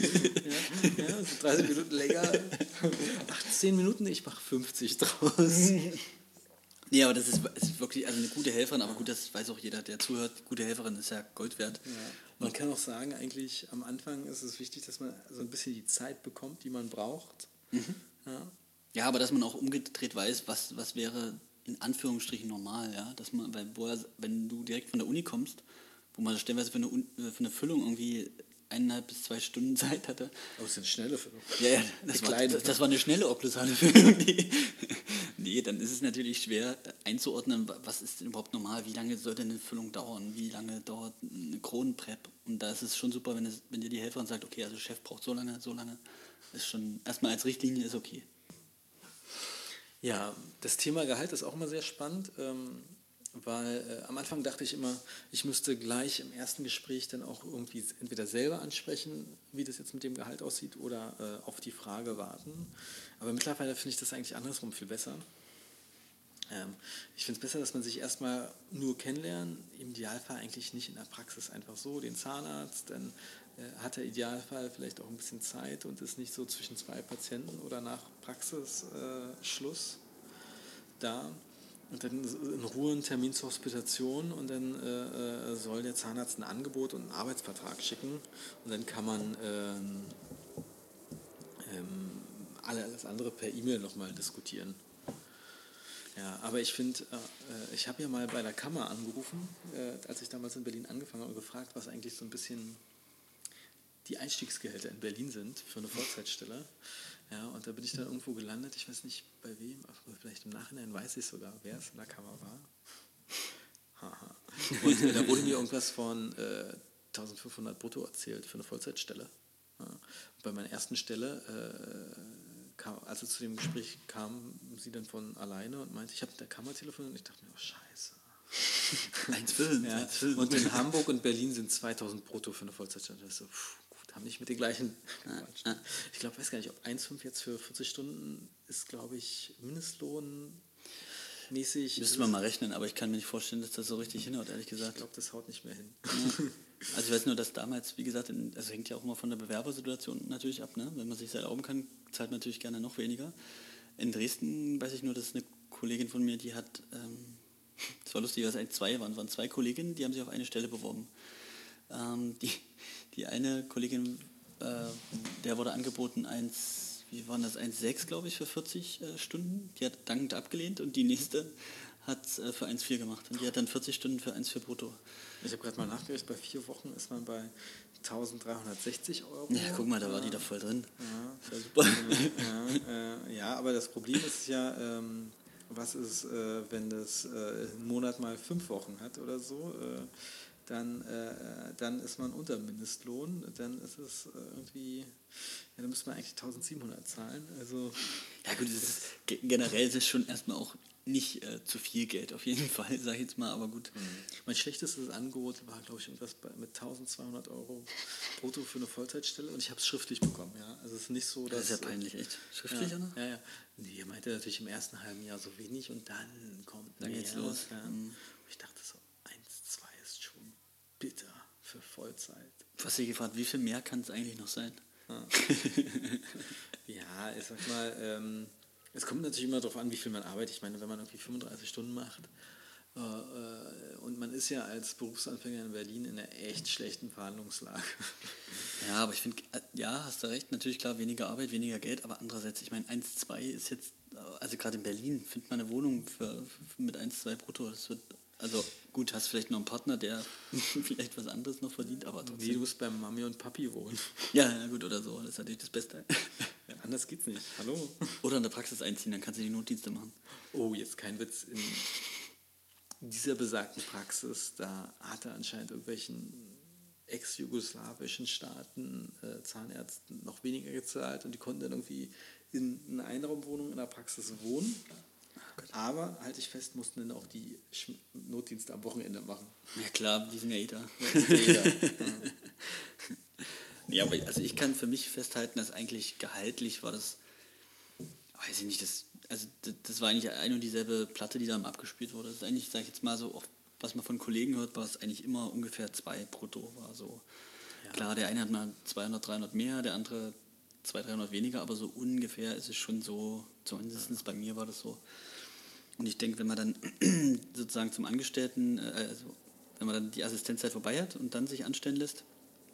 ja, ja, so dreißig Minuten länger. achtzehn Minuten, ich mache fünfzig draus. Nee, aber das ist, ist wirklich also eine gute Helferin, aber gut, das weiß auch jeder, der zuhört, gute Helferin ist ja Gold wert. Ja. Man kann auch sagen, eigentlich am Anfang ist es wichtig, dass man so ein bisschen die Zeit bekommt, die man braucht. Mhm. Ja. ja, aber dass man auch umgedreht weiß, was, was wäre in Anführungsstrichen normal, ja, dass man, weil woher, wenn du direkt von der Uni kommst, wo man stellenweise für eine, für eine Füllung irgendwie eineinhalb bis zwei Stunden Zeit hatte. Aber es ist eine schnelle Füllung. Ja, ja das, war, das, das war eine schnelle okklusale Füllung. Nee. nee, dann ist es natürlich schwer einzuordnen, was ist denn überhaupt normal, wie lange sollte eine Füllung dauern, wie lange dauert eine Kronenprep. Und da ist es schon super, wenn, es, wenn dir die Helferin sagt, okay, also Chef braucht so lange, so lange, ist schon, erstmal als Richtlinie ist okay. Ja, das Thema Gehalt ist auch immer sehr spannend. Ähm, Weil äh, am Anfang dachte ich immer, ich müsste gleich im ersten Gespräch dann auch irgendwie entweder selber ansprechen, wie das jetzt mit dem Gehalt aussieht, oder äh, auf die Frage warten. Aber mittlerweile finde ich das eigentlich andersrum viel besser. Ähm, ich finde es besser, dass man sich erstmal nur kennenlernt, im Idealfall eigentlich nicht in der Praxis einfach so, den Zahnarzt, dann äh, hat der Idealfall vielleicht auch ein bisschen Zeit und ist nicht so zwischen zwei Patienten oder nach Praxisschluss äh, da. Und dann in Ruhe einen Termin zur Hospitation und dann äh, soll der Zahnarzt ein Angebot und einen Arbeitsvertrag schicken und dann kann man ähm, ähm, alles andere per E-Mail nochmal diskutieren. Ja, aber ich finde, äh, ich habe ja mal bei der Kammer angerufen, äh, als ich damals in Berlin angefangen habe, und gefragt, was eigentlich so ein bisschen die Einstiegsgehälter in Berlin sind für eine Vollzeitstelle. Ja, und da bin ich dann irgendwo gelandet, ich weiß nicht bei wem, aber vielleicht im Nachhinein weiß ich sogar, wer es in der Kammer war. Haha. Und äh, da wurde mir irgendwas von äh, eintausendfünfhundert brutto erzählt für eine Vollzeitstelle. Ja. Und bei meiner ersten Stelle, äh, kam, als es zu dem Gespräch kam, sie dann von alleine und meinte, ich habe mit der Kammer telefoniert und ich dachte mir, oh scheiße. eins fünf, ja. eins fünf. Und in Hamburg und Berlin sind zweitausend brutto für eine Vollzeitstelle. Das ist so, pff, haben nicht mit den gleichen gequatscht. Ja, ja. Ich glaube, weiß gar nicht, ob eins Komma fünf jetzt für vierzig Stunden ist, glaube ich, Mindestlohn mäßig. Müsste man mal rechnen, aber ich kann mir nicht vorstellen, dass das so richtig hinhaut, ehrlich gesagt. Ich glaube, das haut nicht mehr hin. Ja. Also ich weiß nur, dass damals, wie gesagt, in, also hängt ja auch immer von der Bewerbersituation natürlich ab, ne? Wenn man sich das erlauben kann, zahlt man natürlich gerne noch weniger. In Dresden weiß ich nur, dass eine Kollegin von mir, die hat, ähm, das war lustig, weil es eigentlich zwei waren, es waren zwei Kolleginnen, die haben sich auf eine Stelle beworben. Ähm, die Die eine Kollegin, äh, der wurde angeboten eins wie waren das, eins Komma sechs, glaube ich, für vierzig äh, Stunden. Die hat dankend abgelehnt und die nächste hat es äh, für eins Komma vier gemacht. Und die hat dann vierzig Stunden für eins Komma vier brutto. Ich habe gerade mal nachgerechnet, bei vier Wochen ist man bei eintausenddreihundertsechzig Euro. Ja, guck mal, da war die da voll drin. Ja, das war super. ja, äh, ja, aber das Problem ist ja, ähm, was ist, äh, wenn das äh, einen Monat mal fünf Wochen hat oder so, äh, dann, äh, dann ist man unter Mindestlohn, dann ist es äh, irgendwie, ja, dann müsste man eigentlich eintausendsiebenhundert zahlen. Also, ja gut, das ist, generell ist es schon erstmal auch nicht äh, zu viel Geld, auf jeden Fall, sag ich jetzt mal, aber gut. Mhm. Mein schlechtestes Angebot war, glaube ich, irgendwas bei, mit eintausendzweihundert Euro brutto für eine Vollzeitstelle und ich habe es schriftlich bekommen. Ja. Also es ist nicht so, dass... Das ist ja peinlich, echt. Schriftlich, ja, oder? Ja, ja. Nee, er meinte natürlich im ersten halben Jahr so wenig und dann kommt Dann mehr, geht's los. Ja. Mhm. Und ich dachte so, eins, zwei ist schon bitter für Vollzeit. Was sie gefragt, wie viel mehr kann es eigentlich noch sein? Ja, ja ich sag mal, ähm, es kommt natürlich immer darauf an, wie viel man arbeitet. Ich meine, wenn man irgendwie fünfunddreißig Stunden macht äh, äh, und man ist ja als Berufsanfänger in Berlin in einer echt schlechten Verhandlungslage. Ja, aber ich finde, ja, hast du recht, natürlich klar, weniger Arbeit, weniger Geld, aber andererseits, ich meine, eins Komma zwei ist jetzt, also gerade in Berlin, findet man eine Wohnung für, für mit eins Komma zwei brutto, das wird, also gut, hast vielleicht noch einen Partner, der vielleicht was anderes noch verdient, aber trotzdem. Nee, du musst beim Mami und Papi wohnen. Ja, ja, gut, oder so, das ist natürlich das Beste. Ja, anders geht's nicht. Hallo? Oder in der Praxis einziehen, dann kannst du die Notdienste machen. Oh, jetzt kein Witz. In dieser besagten Praxis, da hat er anscheinend irgendwelchen ex-jugoslawischen Staaten äh, Zahnärzten noch weniger gezahlt und die konnten dann irgendwie in einer Einraumwohnung in der Praxis wohnen. Aber, halte ich fest, mussten dann auch die Sch- Notdienste am Wochenende machen. Ja klar, die sind ja eh da. Ja, ja. Ja, aber also ich kann für mich festhalten, dass eigentlich gehaltlich war das, weiß ich nicht, das, also das, das war eigentlich ein und dieselbe Platte, die da abgespielt wurde. Das ist eigentlich, sag ich jetzt mal so, auch was man von Kollegen hört, war es eigentlich immer ungefähr zwei brutto war so. Ja. Klar, der eine hat mal zweihundert, dreihundert mehr, der andere zweihundert, dreihundert weniger, aber so ungefähr ist es schon so, zumindest ja. bei mir war das so. Und ich denke, wenn man dann sozusagen zum Angestellten, also wenn man dann die Assistenzzeit vorbei hat und dann sich anstellen lässt,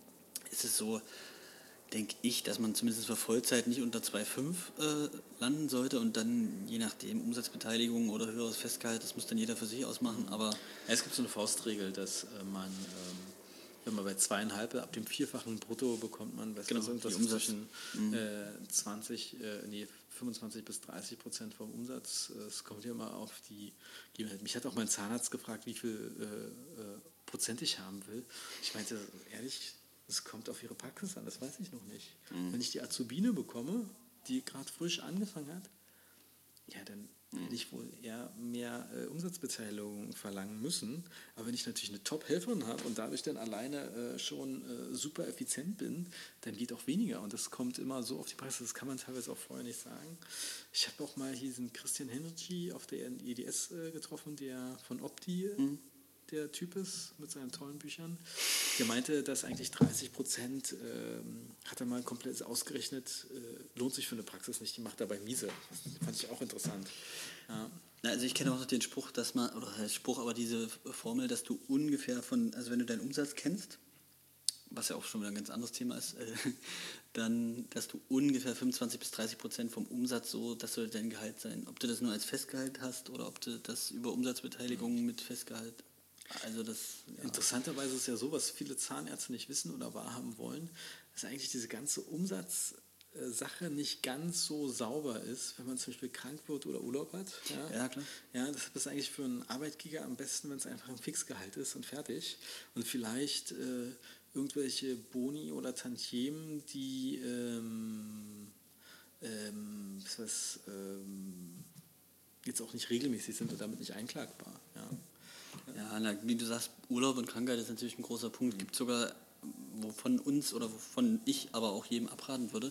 ist es so, denke ich, dass man zumindest für Vollzeit nicht unter zwei Komma fünf äh, landen sollte und dann je nachdem Umsatzbeteiligung oder höheres Festgehalt, das muss dann jeder für sich ausmachen. Aber ja, es gibt so eine Faustregel, dass äh, man, ähm, wenn man bei zweieinhalb, ab dem vierfachen Brutto bekommt man, weiß genau, was, irgendwas Umsatz. zwischen mhm. äh, zwanzig, äh, nee, fünfundzwanzig bis dreißig Prozent vom Umsatz. Es kommt ja immer auf die Gegebenheit. Mich hat auch mein Zahnarzt gefragt, wie viel äh, äh, Prozent ich haben will. Ich meinte, ehrlich, es kommt auf ihre Praxis an, das weiß ich noch nicht. Mhm. Wenn ich die Azubine bekomme, die gerade frisch angefangen hat, ja, dann mhm. hätte ich wohl eher mehr äh, Umsatzbeteiligung verlangen müssen. Aber wenn ich natürlich eine Top-Helferin habe und dadurch dann alleine äh, schon äh, super effizient bin, dann geht auch weniger. Und das kommt immer so auf die Praxis, das kann man teilweise auch vorher nicht sagen. Ich habe auch mal hier diesen Christian Henrici auf der E D S äh, getroffen, der von Opti mhm. der Typ ist, mit seinen tollen Büchern. Der meinte, dass eigentlich dreißig Prozent, ähm, hat er mal komplett ausgerechnet, äh, lohnt sich für eine Praxis nicht, die macht dabei miese. Das fand ich auch interessant. Ja. Na, also ich kenne auch noch den Spruch, dass man, oder der Spruch, aber diese Formel, dass du ungefähr von, also wenn du deinen Umsatz kennst, was ja auch schon wieder ein ganz anderes Thema ist, äh, dann, dass du ungefähr fünfundzwanzig bis dreißig Prozent vom Umsatz so, das soll dein Gehalt sein. Ob du das nur als Festgehalt hast oder ob du das über Umsatzbeteiligung mit Festgehalt. Also das, ja. Interessanterweise ist es ja so, was viele Zahnärzte nicht wissen oder wahrhaben wollen, dass eigentlich diese ganze Umsatzsache nicht ganz so sauber ist, wenn man zum Beispiel krank wird oder Urlaub hat. Ja, ja klar. Ja, das ist eigentlich für einen Arbeitgeber am besten, wenn es einfach ein Fixgehalt ist und fertig. Und vielleicht äh, irgendwelche Boni oder Tantiemen, die ähm, ähm, was heißt, ähm, jetzt auch nicht regelmäßig sind und damit nicht einklagbar. Ja. Ja, na, wie du sagst, Urlaub und Krankheit ist natürlich ein großer Punkt. Es gibt sogar, wovon uns oder wovon ich aber auch jedem abraten würde,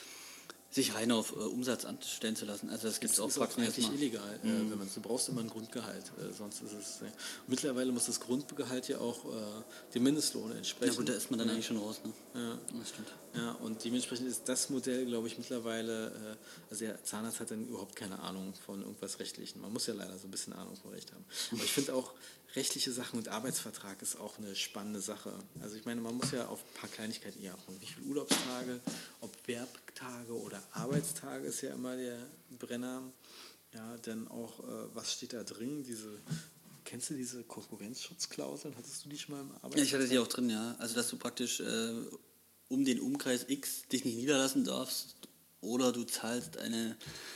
sich rein auf äh, Umsatz anstellen zu lassen. Also das gibt es auch Praxen eigentlich mal. illegal, Mhm. äh, wenn man du brauchst immer ein Grundgehalt, äh, sonst ist es. Äh, mittlerweile muss das Grundgehalt ja auch äh, dem Mindestlohn entsprechen. Ja gut, da ist man dann ja. eigentlich schon raus, ne? Ja. Das stimmt. Ja, und dementsprechend ist das Modell, glaube ich, mittlerweile, äh, also der Zahnarzt hat dann überhaupt keine Ahnung von irgendwas Rechtlichen. Man muss ja leider so ein bisschen Ahnung von Recht haben. Aber ich finde auch, rechtliche Sachen und Arbeitsvertrag ist auch eine spannende Sache. Also ich meine, man muss ja auf ein paar Kleinigkeiten eher achten. Wie viele Urlaubstage, ob Werktage oder Arbeitstage ist ja immer der Brenner. Ja, denn auch, äh, was steht da drin? Diese, kennst du diese Konkurrenzschutzklauseln? Hattest du die schon mal im Arbeitsvertrag? Ja, ich hatte die auch drin, ja. Also, dass du praktisch äh, um den Umkreis X dich nicht niederlassen darfst oder du zahlst eine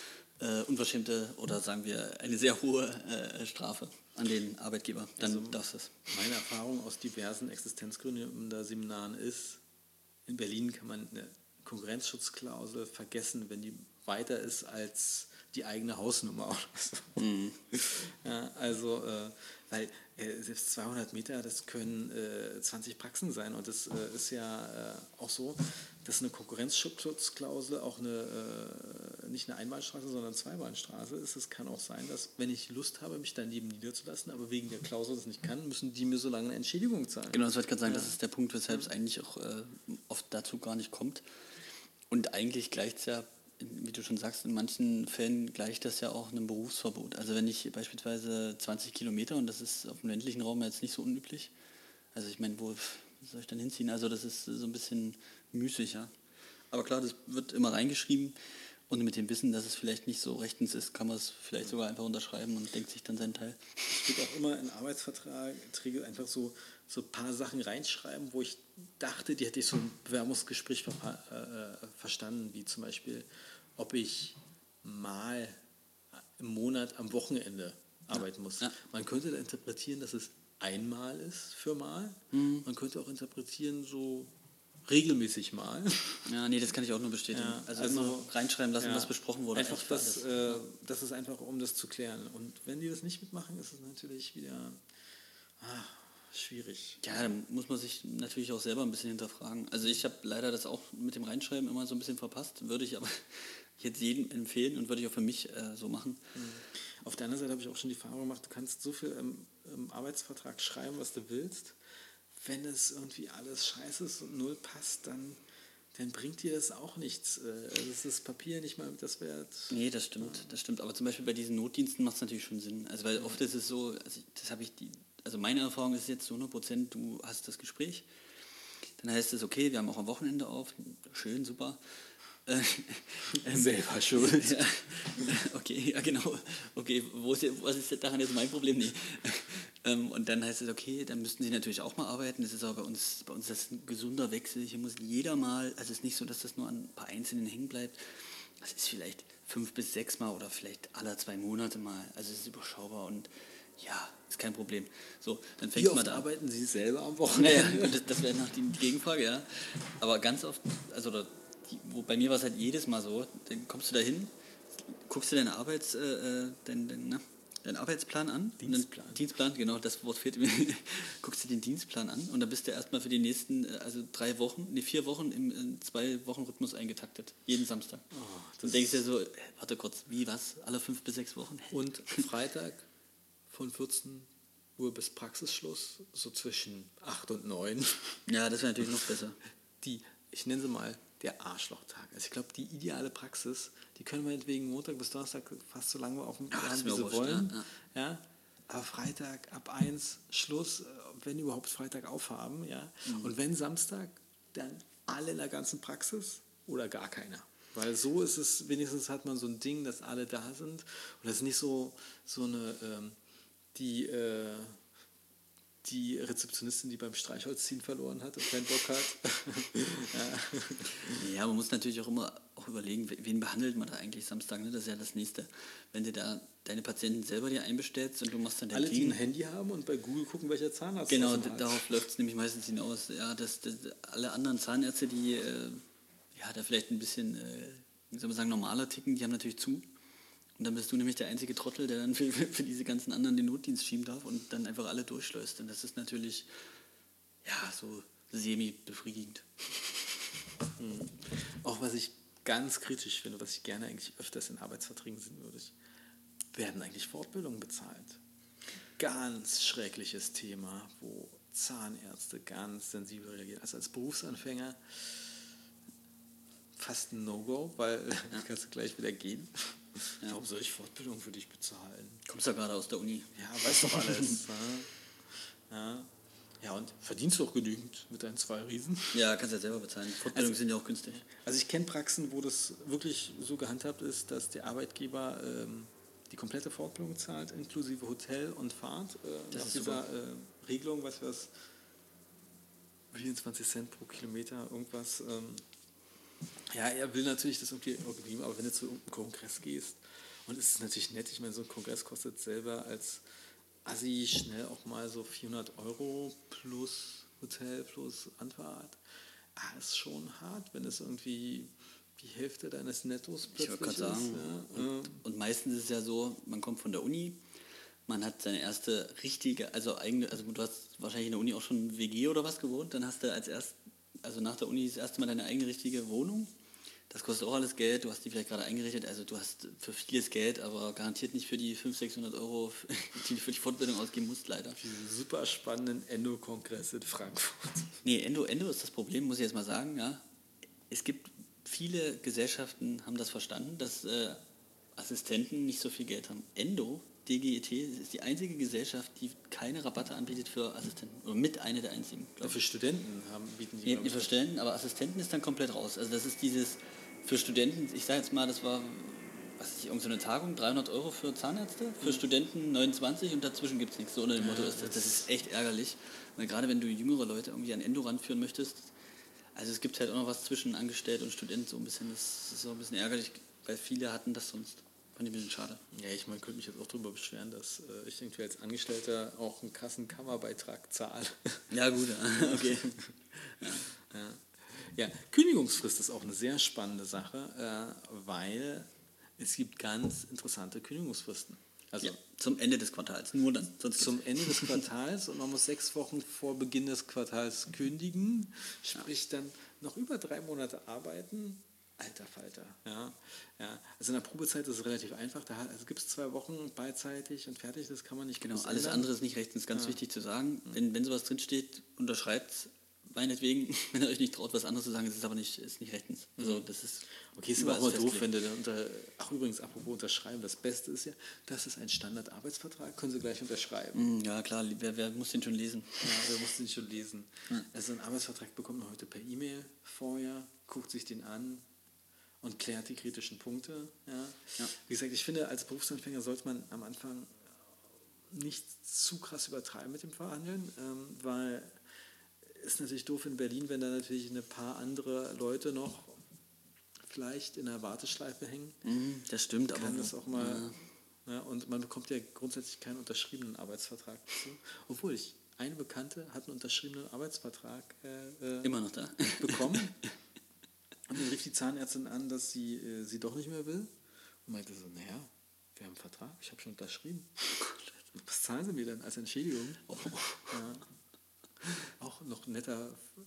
äh, unverschämte oder sagen wir eine sehr hohe äh, Strafe an den Arbeitgeber. Dann Also, darfst du es. Meine Erfahrung aus diversen Existenzgründenden Seminaren ist, in Berlin kann man eine Konkurrenzschutzklausel vergessen, wenn die weiter ist als die eigene Hausnummer oder so. Mhm. Ja, also, äh, weil äh, selbst zweihundert Meter, das können äh, zwanzig Praxen sein und das äh, ist ja äh, auch so, dass eine Konkurrenzschutzklausel auch eine, äh, nicht eine Einbahnstraße, sondern eine Zweibahnstraße ist. Es kann auch sein, dass, wenn ich Lust habe, mich daneben niederzulassen, aber wegen der Klausel das nicht kann, müssen die mir so lange eine Entschädigung zahlen. Genau, das wollte ich gerade sagen, ja. Das ist der Punkt, weshalb es eigentlich auch äh, oft dazu gar nicht kommt. Und eigentlich gleicht es ja, wie du schon sagst, in manchen Fällen gleicht das ja auch einem Berufsverbot. Also wenn ich beispielsweise zwanzig Kilometer, und das ist auf dem ländlichen Raum jetzt nicht so unüblich, also ich meine, wo soll ich dann hinziehen? Also das ist so ein bisschen müßig, ja. Aber klar, das wird immer reingeschrieben und mit dem Wissen, dass es vielleicht nicht so rechtens ist, kann man es vielleicht sogar einfach unterschreiben und denkt sich dann seinen Teil. Ich würde auch immer in Arbeitsverträge einfach so, so ein paar Sachen reinschreiben, wo ich dachte, die hätte ich so im Bewerbungsgespräch ver- äh, verstanden, wie zum Beispiel, ob ich mal im Monat am Wochenende arbeiten ja. muss. Ja. Man könnte da interpretieren, dass es einmal ist für mal. Mhm. Man könnte auch interpretieren, so regelmäßig mal. Ja, nee, das kann ich auch nur bestätigen. Ja, also, also immer reinschreiben lassen, ja, was besprochen wurde. Einfach das, alles. äh, Ja. das ist einfach, um das zu klären. Und wenn die das nicht mitmachen, ist es natürlich wieder ah, schwierig. Ja, dann muss man sich natürlich auch selber ein bisschen hinterfragen. Also ich habe leider das auch mit dem Reinschreiben immer so ein bisschen verpasst, würde ich aber jetzt jedem empfehlen und würde ich auch für mich äh, so machen. Mhm. Auf der anderen Seite habe ich auch schon die Erfahrung gemacht, du kannst so viel im, im Arbeitsvertrag schreiben, was du willst. Wenn es irgendwie alles scheiße ist und null passt, dann, dann bringt dir das auch nichts. Das ist das Papier nicht mal das wert. Nee, das stimmt, das stimmt. Aber zum Beispiel bei diesen Notdiensten macht es natürlich schon Sinn. Also weil oft ist es so, also ich, das habe ich die, also meine Erfahrung ist jetzt zu hundert Prozent, du hast das Gespräch, dann heißt es, okay, wir haben auch am Wochenende auf, schön, super. Selber schuld. Ja, okay, ja genau. Okay, wo ist, was ist daran jetzt mein Problem? Nee. Und dann heißt es, okay, dann müssten sie natürlich auch mal arbeiten. Das ist aber bei uns, bei uns das ist ein gesunder Wechsel. Hier muss jeder mal, also es ist nicht so, dass das nur an ein paar Einzelnen hängen bleibt. Das ist vielleicht fünf bis sechs Mal oder vielleicht alle zwei Monate mal. Also es ist überschaubar und ja, ist kein Problem. So, dann fängt Wie man oft da an. arbeiten Sie selber am Wochenende? Naja, das, das wäre nach die, die Gegenfrage, ja. Aber ganz oft, also oder die, wo, bei mir war es halt jedes Mal so, dann kommst du da hin, guckst du deinen Arbeits, äh, dein, dein, na, deinen Arbeitsplan an. Dienstplan. Dann, Dienstplan, genau, das Wort fehlt mir. Guckst du den Dienstplan an und dann bist du erstmal für die nächsten, also drei Wochen, nee, vier Wochen im, im zwei Wochen Rhythmus eingetaktet. Jeden Samstag. Oh, dann denkst du dir so, äh, warte kurz, wie, was? Alle fünf bis sechs Wochen? Und Freitag von vierzehn Uhr bis Praxisschluss, so zwischen acht und neun. Ja, das wäre natürlich noch besser. Die, ich nenne sie mal der Arschlochtag. Also ich glaube, die ideale Praxis, die können wir wegen Montag bis Donnerstag fast so lange auf dem Ja, haben, wie sie wurscht, wollen. Ja, ja. Ja, aber Freitag ab eins Schluss, wenn überhaupt Freitag aufhaben. Ja. Mhm. Und wenn Samstag, dann alle in der ganzen Praxis oder gar keiner. Weil so ist es, wenigstens hat man so ein Ding, dass alle da sind. Und das ist nicht so, so eine, ähm, die, äh, die Rezeptionistin, die beim Streichholzziehen verloren hat und keinen Bock hat. ja. ja, man muss natürlich auch immer auch überlegen, wen behandelt man da eigentlich Samstag, ne? Das ist ja das Nächste. Wenn du da deine Patienten selber dir einbestellst und du machst dann dein Alle, Team, die ein Handy haben und bei Google gucken, welcher Zahnarzt genau, d- darauf läuft es nämlich meistens hinaus. Ja, dass, dass alle anderen Zahnärzte, die äh, ja, da vielleicht ein bisschen, äh, wie soll man sagen, normaler ticken, die haben natürlich zu. Und dann bist du nämlich der einzige Trottel, der dann für, für diese ganzen anderen den Notdienst schieben darf und dann einfach alle durchschleust. Und das ist natürlich, ja, so semi-befriedigend. Mhm. Auch was ich ganz kritisch finde, was ich gerne eigentlich öfters in Arbeitsverträgen sehen würde, werden eigentlich Fortbildungen bezahlt. Ganz schreckliches Thema, wo Zahnärzte ganz sensibel reagieren. Also als Berufsanfänger fast ein No-Go, weil ja. kannst du gleich wieder gehen. Ja. Warum soll ich Fortbildung für dich bezahlen? Kommst du ja gerade aus der Uni. Ja, weißt doch alles. ja. Ja, und verdienst du auch genügend mit deinen zwei Riesen? Ja, kannst ja selber bezahlen. Fortbildungen Also- sind ja auch günstig. Also ich kenne Praxen, wo das wirklich so gehandhabt ist, dass der Arbeitgeber ähm, die komplette Fortbildung zahlt, inklusive Hotel und Fahrt. Äh, Das nach ist dieser äh, Regelung, was was vierundzwanzig Cent pro Kilometer, irgendwas. Ähm, ja, er will natürlich das irgendwie irgendwie, aber wenn du zu irgendeinem Kongress gehst, und es ist natürlich nett, ich meine, so ein Kongress kostet selber als Assi schnell auch mal so vierhundert Euro plus Hotel plus Anfahrt. Ah, ist schon hart, wenn es irgendwie die Hälfte deines Nettos Ich plötzlich wollte gerade ist. sagen, Ja, und, und meistens ist es ja so, man kommt von der Uni, man hat seine erste richtige, also eigene, also du hast wahrscheinlich in der Uni auch schon W G oder was gewohnt, dann hast du als erst, also nach der Uni das erste Mal deine eigene richtige Wohnung. Das kostet auch alles Geld, du hast die vielleicht gerade eingerichtet, also du hast für vieles Geld, aber garantiert nicht für die fünfhundert, sechshundert Euro, die du für die Fortbildung ausgeben musst, leider. diese super spannenden Endo-Kongress in Frankfurt. Nee, Endo, Endo ist das Problem, muss ich jetzt mal sagen. Ja. Es gibt viele Gesellschaften, haben das verstanden, dass äh, Assistenten nicht so viel Geld haben. Endo, D G E T, ist die einzige Gesellschaft, die keine Rabatte anbietet für Assistenten. Oder mit einer der einzigen, Ja, glaube für ich. Studenten haben, bieten die, Nee, glaub nicht für Studenten, aber Assistenten ist dann komplett raus. Also das ist dieses, für Studenten, ich sage jetzt mal, das war, was ist irgend so eine Tagung, dreihundert Euro für Zahnärzte, für Studenten neunundzwanzig und dazwischen gibt es nichts. So unter dem Motto ist das. Das ist echt ärgerlich. Weil gerade wenn du jüngere Leute irgendwie an Endo ranführen möchtest, also es gibt halt auch noch was zwischen Angestellt und Student, so ein bisschen, das ist so ein bisschen ärgerlich, weil viele hatten das sonst. Fand ich ein bisschen schade. Ja, ich meine, könnte mich jetzt auch darüber beschweren, dass äh, ich irgendwie als Angestellter auch einen Kassenkammerbeitrag zahle. Ja gut, ja. Okay. Ja. Ja, Kündigungsfrist ist auch eine sehr spannende Sache, äh, weil es gibt ganz interessante Kündigungsfristen. Also Ja, zum Ende des Quartals, nur dann. Sonst zum Ende des Quartals, und man muss sechs Wochen vor Beginn des Quartals kündigen, sprich dann noch über drei Monate arbeiten. Alter Falter. Ja, ja. Also in der Probezeit ist es relativ einfach. Da also gibt es zwei Wochen beidseitig und fertig. Das kann man nicht Genau, groß alles ändern. andere ist nicht rechtens, ganz wichtig zu sagen. Wenn, wenn sowas drinsteht, unterschreibt meinetwegen, wenn ihr euch nicht traut, was anderes zu sagen, ist es aber nicht, ist nicht rechtens. Also das ist Okay, ist aber überall auch mal doof, festgelegt. wenn du da unter. Ach, übrigens, apropos unterschreiben, das Beste ist ja, das ist ein Standardarbeitsvertrag, können Sie gleich unterschreiben. Mm, Ja klar, wer, wer muss den schon lesen? Ja, wer muss den schon lesen? Also einen Arbeitsvertrag bekommt man heute per E-Mail vorher, guckt sich den an und klärt die kritischen Punkte. Ja. Ja. Wie gesagt, ich finde, als Berufsanfänger sollte man am Anfang nicht zu krass übertreiben mit dem Verhandeln, ähm, weil ist natürlich doof in Berlin, wenn da natürlich ein paar andere Leute noch vielleicht in der Warteschleife hängen. Mm, Das stimmt, aber Kann wo- das auch mal. Ja, und man bekommt ja grundsätzlich keinen unterschriebenen Arbeitsvertrag dazu. Obwohl ich, eine Bekannte hat einen unterschriebenen Arbeitsvertrag äh, äh, immer noch da. bekommen. Und dann rief die Zahnärztin an, dass sie äh, sie doch nicht mehr will. Und meinte so, naja, wir haben einen Vertrag, ich habe schon unterschrieben. Was zahlen Sie mir denn als Entschädigung? Ja. Auch noch netter,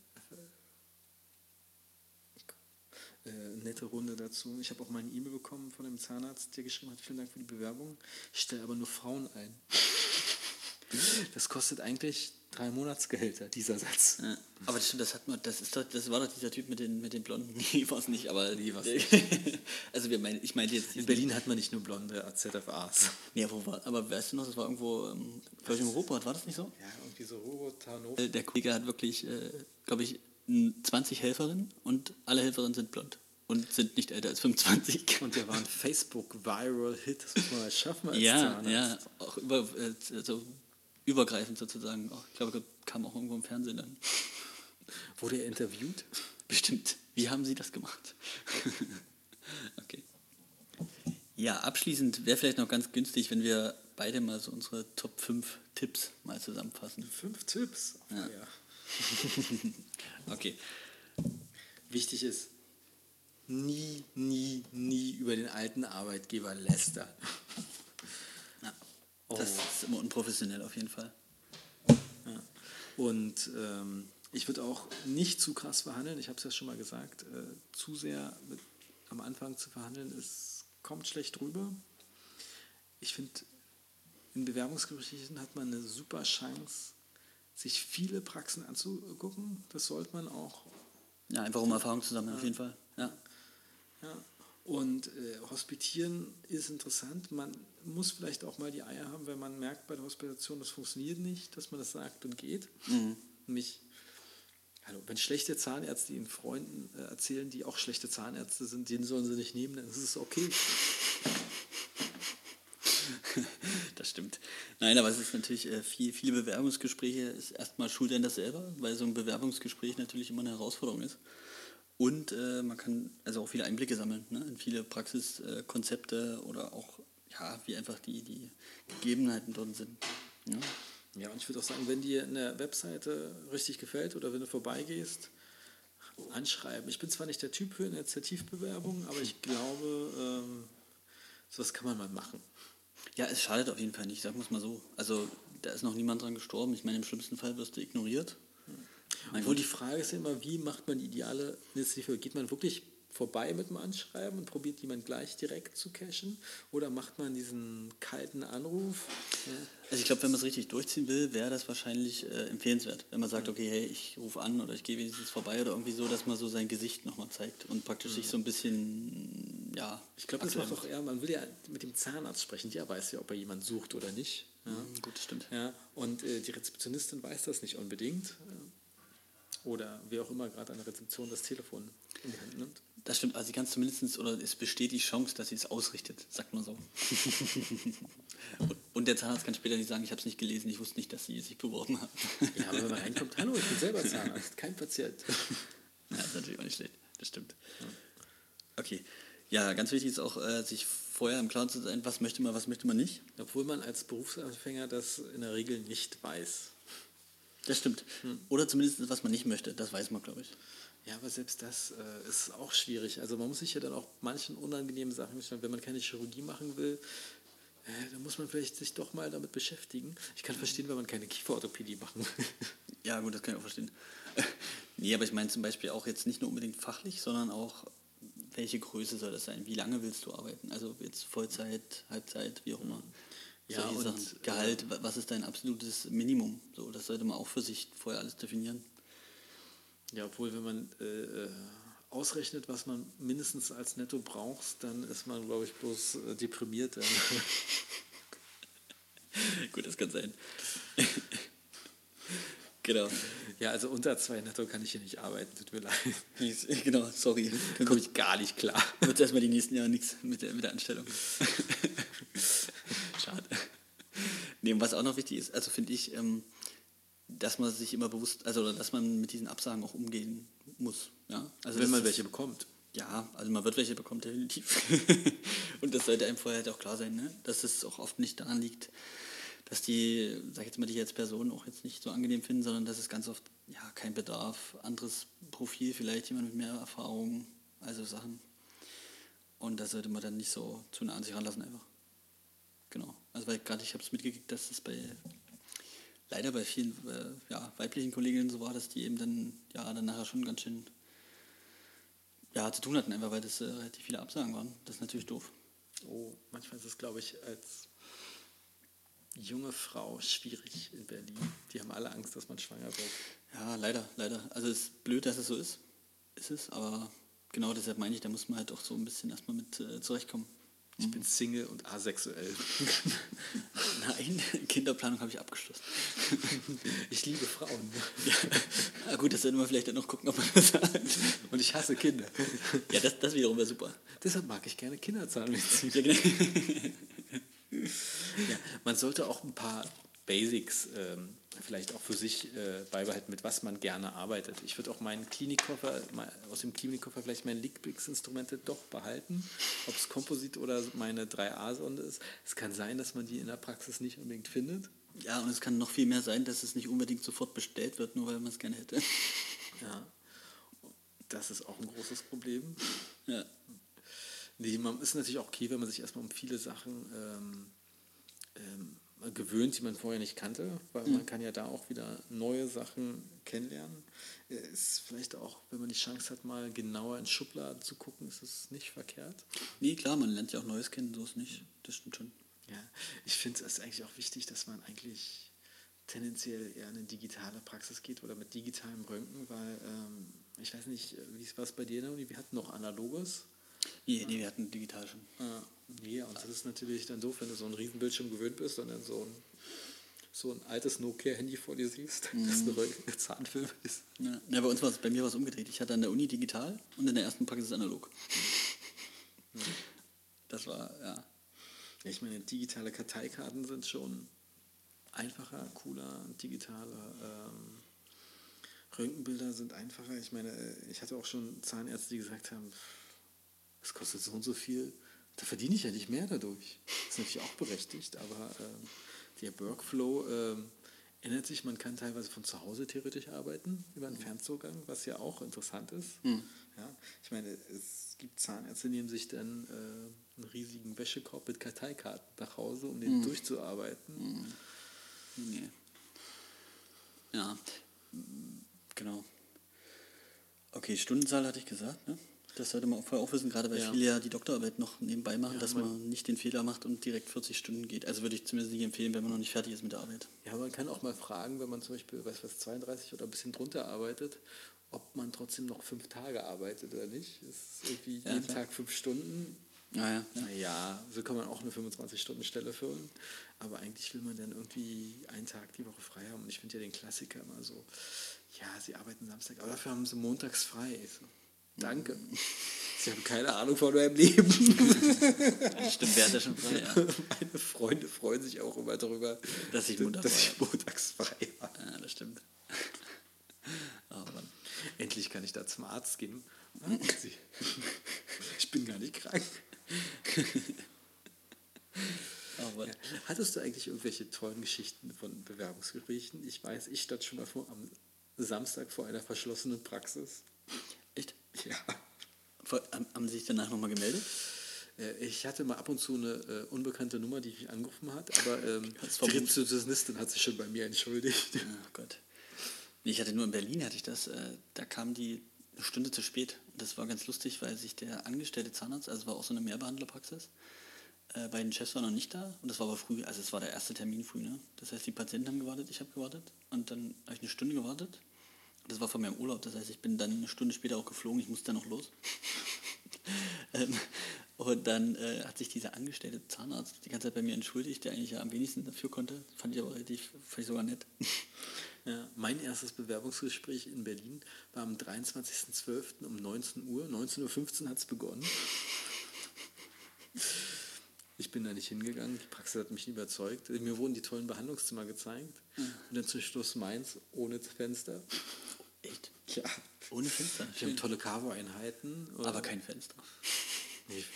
äh, nette Runde dazu. Ich habe auch mal eine E-Mail bekommen von einem Zahnarzt, der geschrieben hat, vielen Dank für die Bewerbung. Ich stelle aber nur Frauen ein. Das kostet eigentlich drei Monatsgehälter, dieser Satz. Ja, aber das stimmt, das hat man, das ist doch, das war doch dieser Typ mit den, mit den Blonden. Nee, war es nicht, aber Nee, war's also wir meinen, ich meinte jetzt In diesen- Berlin hat man nicht nur blonde A Z F As. Nee, wo war, aber weißt du noch, das war irgendwo, ähm, vielleicht im Ruhrpott, war das nicht so? Ja, irgendwie so Robot, Hannover. Äh, Der Kollege hat wirklich, äh, glaube ich, n- zwanzig Helferinnen und alle Helferinnen sind blond und sind nicht älter als fünfundzwanzig. Und der war ein Facebook-Viral-Hit, das muss man mal schaffen als Ja, Zahnarzt. ja, auch über, äh, so übergreifend sozusagen. Auch, ich glaube, kam auch irgendwo im Fernsehen dann. Wurde er interviewt? Bestimmt. Wie haben Sie das gemacht? Okay. Ja, abschließend wäre vielleicht noch ganz günstig, wenn wir beide mal so unsere Top fünf Tipps mal zusammenfassen. Fünf Tipps. Ja. Ja. Okay. Wichtig ist, nie, nie, nie über den alten Arbeitgeber lästern. Ja. Das ist immer unprofessionell auf jeden Fall. Ja. Und ähm, ich würde auch nicht zu krass verhandeln. Ich habe es ja schon mal gesagt. Äh, zu sehr mit, am Anfang zu verhandeln, es kommt schlecht rüber. Ich finde, in Bewerbungsgesprächen hat man eine super Chance, sich viele Praxen anzugucken. Das sollte man auch. Ja, einfach um Erfahrung zu sammeln, auf jeden Fall. Ja. Ja. Und äh, Hospitieren ist interessant. Man muss vielleicht auch mal die Eier haben, wenn man merkt bei der Hospitation, das funktioniert nicht, dass man das sagt und geht. Mhm. Nämlich, hallo, wenn schlechte Zahnärzte ihren Freunden äh, erzählen, die auch schlechte Zahnärzte sind, den sollen sie nicht nehmen, dann ist es okay. Das stimmt. Nein, aber es ist natürlich, äh, viel, viele Bewerbungsgespräche ist erstmal schuld an das selber, weil so ein Bewerbungsgespräch natürlich immer eine Herausforderung ist. Und äh, man kann also auch viele Einblicke sammeln, ne, in viele Praxiskonzepte äh, oder auch, ja, wie einfach die, die Gegebenheiten dort sind. Ja, ja, und ich würde auch sagen, wenn dir eine Webseite richtig gefällt oder wenn du vorbeigehst, anschreiben. Ich bin zwar nicht der Typ für Initiativbewerbungen, aber ich glaube, ähm, sowas kann man mal machen. Ja, es schadet auf jeden Fall nicht, sagen wir es mal so. Also da ist noch niemand dran gestorben. Ich meine, im schlimmsten Fall wirst du ignoriert. Obwohl die Frage ist ja immer, wie macht man die ideale Initiative? Geht man wirklich vorbei mit dem Anschreiben und probiert jemand gleich direkt zu cashen? Oder macht man diesen kalten Anruf? Ja. Also ich glaube, wenn man es richtig durchziehen will, wäre das wahrscheinlich äh, empfehlenswert. Wenn man sagt, okay, hey, ich rufe an oder ich gehe wenigstens vorbei oder irgendwie so, dass man so sein Gesicht nochmal zeigt und praktisch mhm. sich so ein bisschen, ja... Ich glaube, das macht auch eher, man will ja mit dem Zahnarzt sprechen, der weiß ja, ob er jemanden sucht oder nicht. Ja. Mhm, gut, das stimmt. Ja, und äh, die Rezeptionistin weiß das nicht unbedingt. Oder wer auch immer gerade an der Rezeption das Telefon in die Hand nimmt. Das stimmt, also sie kann zumindest, oder es besteht die Chance, dass sie es ausrichtet, sagt man so. und, und der Zahnarzt kann später nicht sagen, ich habe es nicht gelesen, ich wusste nicht, dass sie sich beworben haben. Ja, aber wenn man reinkommt, hallo, ich bin selber Zahnarzt, kein Patient. Ja, das ist natürlich auch nicht schlecht, das stimmt. Okay, ja, ganz wichtig ist auch, äh, sich vorher im Klaren zu sein, was möchte man, was möchte man nicht. Obwohl man als Berufsanfänger das in der Regel nicht weiß. Das stimmt. Hm. Oder zumindest, was man nicht möchte, das weiß man, glaube ich. Ja, aber selbst das äh, ist auch schwierig. Also man muss sich ja dann auch manchen unangenehmen Sachen, wenn man keine Chirurgie machen will, äh, dann muss man vielleicht sich doch mal damit beschäftigen. Ich kann verstehen, wenn man keine Kieferorthopädie machen will. Ja, gut, das kann ich auch verstehen. Nee, aber ich meine zum Beispiel auch jetzt nicht nur unbedingt fachlich, sondern auch, welche Größe soll das sein? Wie lange willst du arbeiten? Also jetzt Vollzeit, Halbzeit, wie auch immer. Ja, und Sachen. Gehalt, äh, was ist dein absolutes Minimum? So, das sollte man auch für sich vorher alles definieren. Ja, obwohl, wenn man äh, ausrechnet, was man mindestens als Netto braucht, dann ist man, glaube ich, bloß äh, deprimiert. Gut, das kann sein. Genau. Ja, also unter zwei Netto kann ich hier nicht arbeiten, tut mir leid. Genau, sorry. Da komme ich gar nicht klar. Wird erstmal die nächsten Jahre nichts mit der, mit der Anstellung. Schade. Nee, was auch noch wichtig ist, also finde ich, ähm, dass man sich immer bewusst, also dass man mit diesen Absagen auch umgehen muss. Ja? Also wenn man ist, welche bekommt. Ja, also man wird welche bekommen, definitiv. Und das sollte einem vorher halt auch klar sein, ne? Dass es auch oft nicht daran liegt, dass die, sag ich jetzt mal, die jetzt Personen auch jetzt nicht so angenehm finden, sondern dass es ganz oft, ja, kein Bedarf, anderes Profil, vielleicht jemand mit mehr Erfahrung, also Sachen. Und da sollte man dann nicht so zu nah an sich ranlassen einfach. Genau. Also weil gerade ich habe es mitgekriegt, dass es bei leider bei vielen äh, ja, weiblichen Kolleginnen so war, dass die eben dann ja dann nachher schon ganz schön ja, zu tun hatten, einfach weil das äh, relativ viele Absagen waren. Das ist natürlich doof. Oh, manchmal ist es, glaube ich, als junge Frau schwierig in Berlin. Die haben alle Angst, dass man schwanger wird. Ja, leider, leider. Also es ist blöd, dass es so ist. Ist es, aber genau deshalb meine ich, da muss man halt auch so ein bisschen erstmal mit äh, zurechtkommen. Ich mhm. bin Single und asexuell. Nein, Kinderplanung habe ich abgeschlossen. Ich liebe Frauen. Ja, na gut, das sollte man vielleicht dann noch gucken, ob man das sagt. Und ich hasse Kinder. Ja, das, das wiederum wäre super. Deshalb mag ich gerne Kinderzahnmedizin. Ja, genau. Ja, man sollte auch ein paar Basics ähm, vielleicht auch für sich äh, beibehalten, mit was man gerne arbeitet. Ich würde auch meinen Klinikkoffer, mal aus dem Klinikkoffer vielleicht meine Liquix-Instrumente doch behalten, ob es Komposit oder meine drei A-Sonde ist. Es kann sein, dass man die in der Praxis nicht unbedingt findet. Ja, und es kann noch viel mehr sein, dass es nicht unbedingt sofort bestellt wird, nur weil man es gerne hätte. Ja, das ist auch ein großes Problem. Ja. Nee, man ist natürlich auch okay, wenn man sich erstmal um viele Sachen ähm, ähm, gewöhnt, die man vorher nicht kannte, weil mhm. man kann ja da auch wieder neue Sachen kennenlernen. Ist vielleicht auch, wenn man die Chance hat, mal genauer in Schubladen zu gucken, ist es nicht verkehrt. Nee, klar, man lernt ja auch Neues kennen, so ist nicht. Das stimmt schon. Ja, ich finde es eigentlich auch wichtig, dass man eigentlich tendenziell eher in eine digitale Praxis geht oder mit digitalem Röntgen, weil ähm, ich weiß nicht, wie es war bei dir, Naomi, wir hatten noch Analoges. Nee, nee, wir hatten digital schon. Ja, nee, und das ist natürlich dann doof, wenn du so einen riesen Bildschirm gewöhnt bist und dann so ein, so ein altes Nokia-Handy vor dir siehst, mhm. das ein Röntgen- Zahnfilm ist. Ja, ja, bei uns war es, bei mir war es umgedreht. Ich hatte an der Uni digital und in der ersten Praxis analog. Mhm. Das war, ja. Ich meine, digitale Karteikarten sind schon einfacher, cooler, digitale ähm, Röntgenbilder sind einfacher. Ich meine, ich hatte auch schon Zahnärzte, die gesagt haben, es kostet so und so viel, da verdiene ich ja nicht mehr dadurch. Das ist natürlich auch berechtigt, aber ähm, der Workflow ähm, ändert sich. Man kann teilweise von zu Hause theoretisch arbeiten, über einen Fernzugang, was ja auch interessant ist. Mhm. Ja, ich meine, es gibt Zahnärzte, die nehmen sich dann äh, einen riesigen Wäschekorb mit Karteikarten nach Hause, um den mhm. durchzuarbeiten. Mhm. Nee. Ja, genau. Okay, Stundenzahl hatte ich gesagt, ne? Das sollte man vorher auch wissen, gerade weil ja. viele ja die Doktorarbeit noch nebenbei machen, ja, dass man, man nicht den Fehler macht und direkt vierzig Stunden geht. Also würde ich zumindest nicht empfehlen, wenn man noch nicht fertig ist mit der Arbeit. Ja, man kann auch mal fragen, wenn man zum Beispiel, weiß was, zweiunddreißig oder ein bisschen drunter arbeitet, ob man trotzdem noch fünf Tage arbeitet oder nicht. Das ist irgendwie ja, jeden klar. Tag fünf Stunden. Ah, ja, ja. Naja, so kann man auch eine fünfundzwanzig-Stunden-Stelle füllen. Aber eigentlich will man dann irgendwie einen Tag die Woche frei haben. Und ich finde ja den Klassiker immer so, ja, sie arbeiten Samstag, aber dafür haben sie montags frei. So, danke. Sie haben keine Ahnung von meinem Leben. Stimmt, wer hat das schon frei? Ja. Meine Freunde freuen sich auch immer darüber, dass ich, Montag dass ich montags frei habe. Ja, das stimmt. Oh, Mann. Endlich kann ich da zum Arzt gehen. Ich bin gar nicht krank. Oh, ja. Hattest du eigentlich irgendwelche tollen Geschichten von Bewerbungsgesprächen? Ich weiß, ich stand schon mal vor, am Samstag vor einer verschlossenen Praxis. Echt? Ja. Haben Sie sich danach nochmal gemeldet? Ich hatte mal ab und zu eine äh, unbekannte Nummer, die mich angerufen hat, aber ähm, die Rezeptionistin hat sich schon bei mir entschuldigt. Oh Gott. Nee, ich hatte nur in Berlin, hatte ich das, äh, da kam die eine Stunde zu spät. Das war ganz lustig, weil sich der angestellte Zahnarzt, also es war auch so eine Mehrbehandlerpraxis, äh, beiden Chefs waren noch nicht da und das war aber früh, also es war der erste Termin früh, ne? Das heißt, die Patienten haben gewartet, ich habe gewartet und dann habe ich eine Stunde gewartet. Das war von meinem Urlaub, das heißt, ich bin dann eine Stunde später auch geflogen, ich musste dann noch los. ähm, und dann äh, hat sich dieser angestellte Zahnarzt die ganze Zeit bei mir entschuldigt, der eigentlich ja am wenigsten dafür konnte. Fand ich aber relativ, fand ich sogar nett. Ja, mein erstes Bewerbungsgespräch in Berlin war am dreiundzwanzigsten zwölften um neunzehn Uhr. neunzehn Uhr fünfzehn hat es begonnen. Ich bin da nicht hingegangen, die Praxis hat mich nicht überzeugt. Mir wurden die tollen Behandlungszimmer gezeigt. Mhm. Und dann zum Schluss meins ohne Fenster. Echt? Ja. Ohne Fenster? Wir haben tolle Kavo-Einheiten. Aber kein Fenster. Nee.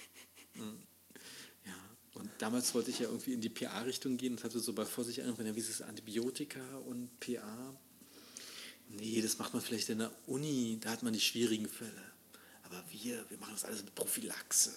Ja, und damals wollte ich ja irgendwie in die P A-Richtung gehen und hatte so bei vor sich angefangen, ja, wie ist es Antibiotika und P A? Nee, das macht man vielleicht in der Uni, da hat man die schwierigen Fälle. Aber wir, wir machen das alles mit Prophylaxe.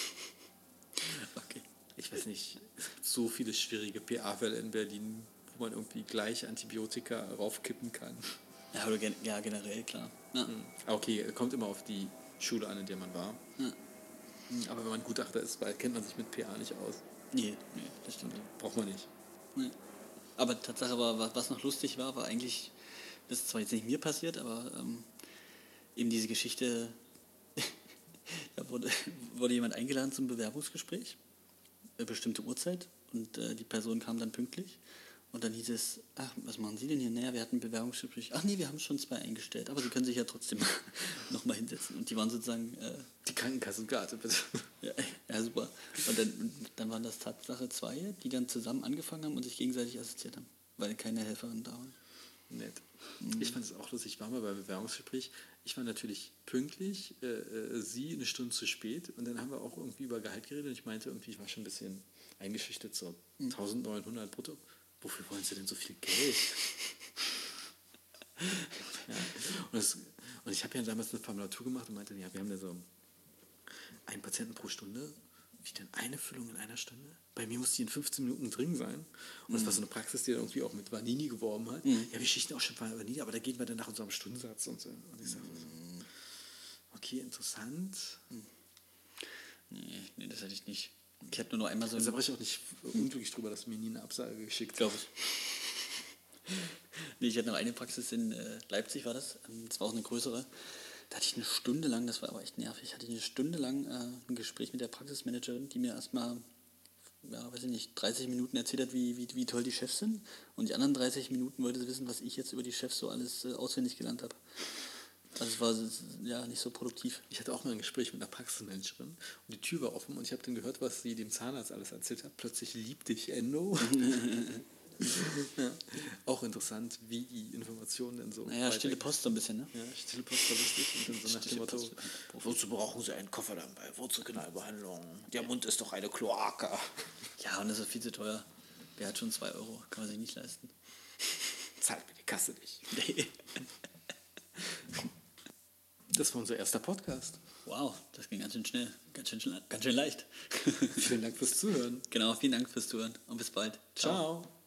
Okay. Ich weiß nicht, es gibt so viele schwierige P A-Fälle in Berlin, wo man irgendwie gleich Antibiotika raufkippen kann. Ja, oder gen- ja generell, klar. Ja. Okay, kommt immer auf die Schule an, in der man war. Ja. Aber wenn man Gutachter ist, kennt man sich mit P A nicht aus. Nee, nee, das stimmt. Braucht man nicht. Nee. Aber Tatsache war, was noch lustig war, war eigentlich, das ist zwar jetzt nicht mir passiert, aber ähm, eben diese Geschichte, da wurde, wurde jemand eingeladen zum Bewerbungsgespräch, eine bestimmte Uhrzeit, und äh, die Person kam dann pünktlich. Und dann hieß es, ach, was machen Sie denn hier? Naja, wir hatten ein Bewerbungsgespräch. Ach nee, wir haben schon zwei eingestellt, aber Sie können sich ja trotzdem nochmal hinsetzen. Und die waren sozusagen... Äh, die Krankenkassenkarte, bitte. Ja, ja, super. Und dann, dann waren das Tatsache zwei, die dann zusammen angefangen haben und sich gegenseitig assistiert haben, weil keine Helferin da war. Nett. Mhm. Ich fand es auch lustig, ich war mal beim Bewerbungsgespräch. Ich war natürlich pünktlich, äh, äh, sie eine Stunde zu spät. Und dann haben wir auch irgendwie über Gehalt geredet. Und ich meinte irgendwie, ich war schon ein bisschen eingeschüchtert, so mhm. eintausendneunhundert brutto. Wofür wollen Sie denn so viel Geld? Ja. Und, das, und ich habe ja damals eine Formulatur gemacht und meinte, ja, wir haben ja so einen Patienten pro Stunde. Wie denn eine Füllung in einer Stunde? Bei mir muss die in fünfzehn Minuten drin sein. Und mhm. das war so eine Praxis, die dann irgendwie auch mit Vanini geworben hat. Mhm. Ja, wir schichten auch schon Vanini, aber da gehen wir dann nach unserem Stundensatz und so. Und ich sage so, okay, interessant. Nee, nee, das hatte ich nicht. Ich habe nur noch einmal so... Also da war ich auch nicht unglücklich drüber, dass du mir nie eine Absage geschickt hast. Glaube ich. Nee, ich hatte noch eine Praxis in äh, Leipzig, war das. Das war auch eine größere. Da hatte ich eine Stunde lang, das war aber echt nervig, hatte ich eine Stunde lang äh, ein Gespräch mit der Praxismanagerin, die mir erstmal, ja, weiß ich nicht, dreißig Minuten erzählt hat, wie, wie, wie toll die Chefs sind. Und die anderen dreißig Minuten wollte sie wissen, was ich jetzt über die Chefs so alles äh, auswendig gelernt habe. Also es war ja nicht so produktiv. Ich hatte auch mal ein Gespräch mit einer Praxismanagerin und die Tür war offen und ich habe dann gehört, was sie dem Zahnarzt alles erzählt hat. Plötzlich lieb dich Endo. Ja. Auch interessant, wie die Informationen dann so... Naja, stille Post so ein bisschen, ne? Ja, stille Post war lustig. Und dann so nach dem Motto, Post. Wozu brauchen Sie einen Koffer dann bei Wurzelkanalbehandlung? Der Mund ist doch eine Kloake. Ja, und das ist viel zu teuer. Wer hat schon zwei Euro? Kann man sich nicht leisten. zahlt mir die Kasse nicht. Nee. Das war unser erster Podcast. Wow, das ging ganz schön schnell. Ganz schön, schnell, ganz schön leicht. Vielen Dank fürs Zuhören. Genau, vielen Dank fürs Zuhören und bis bald. Ciao. Ciao.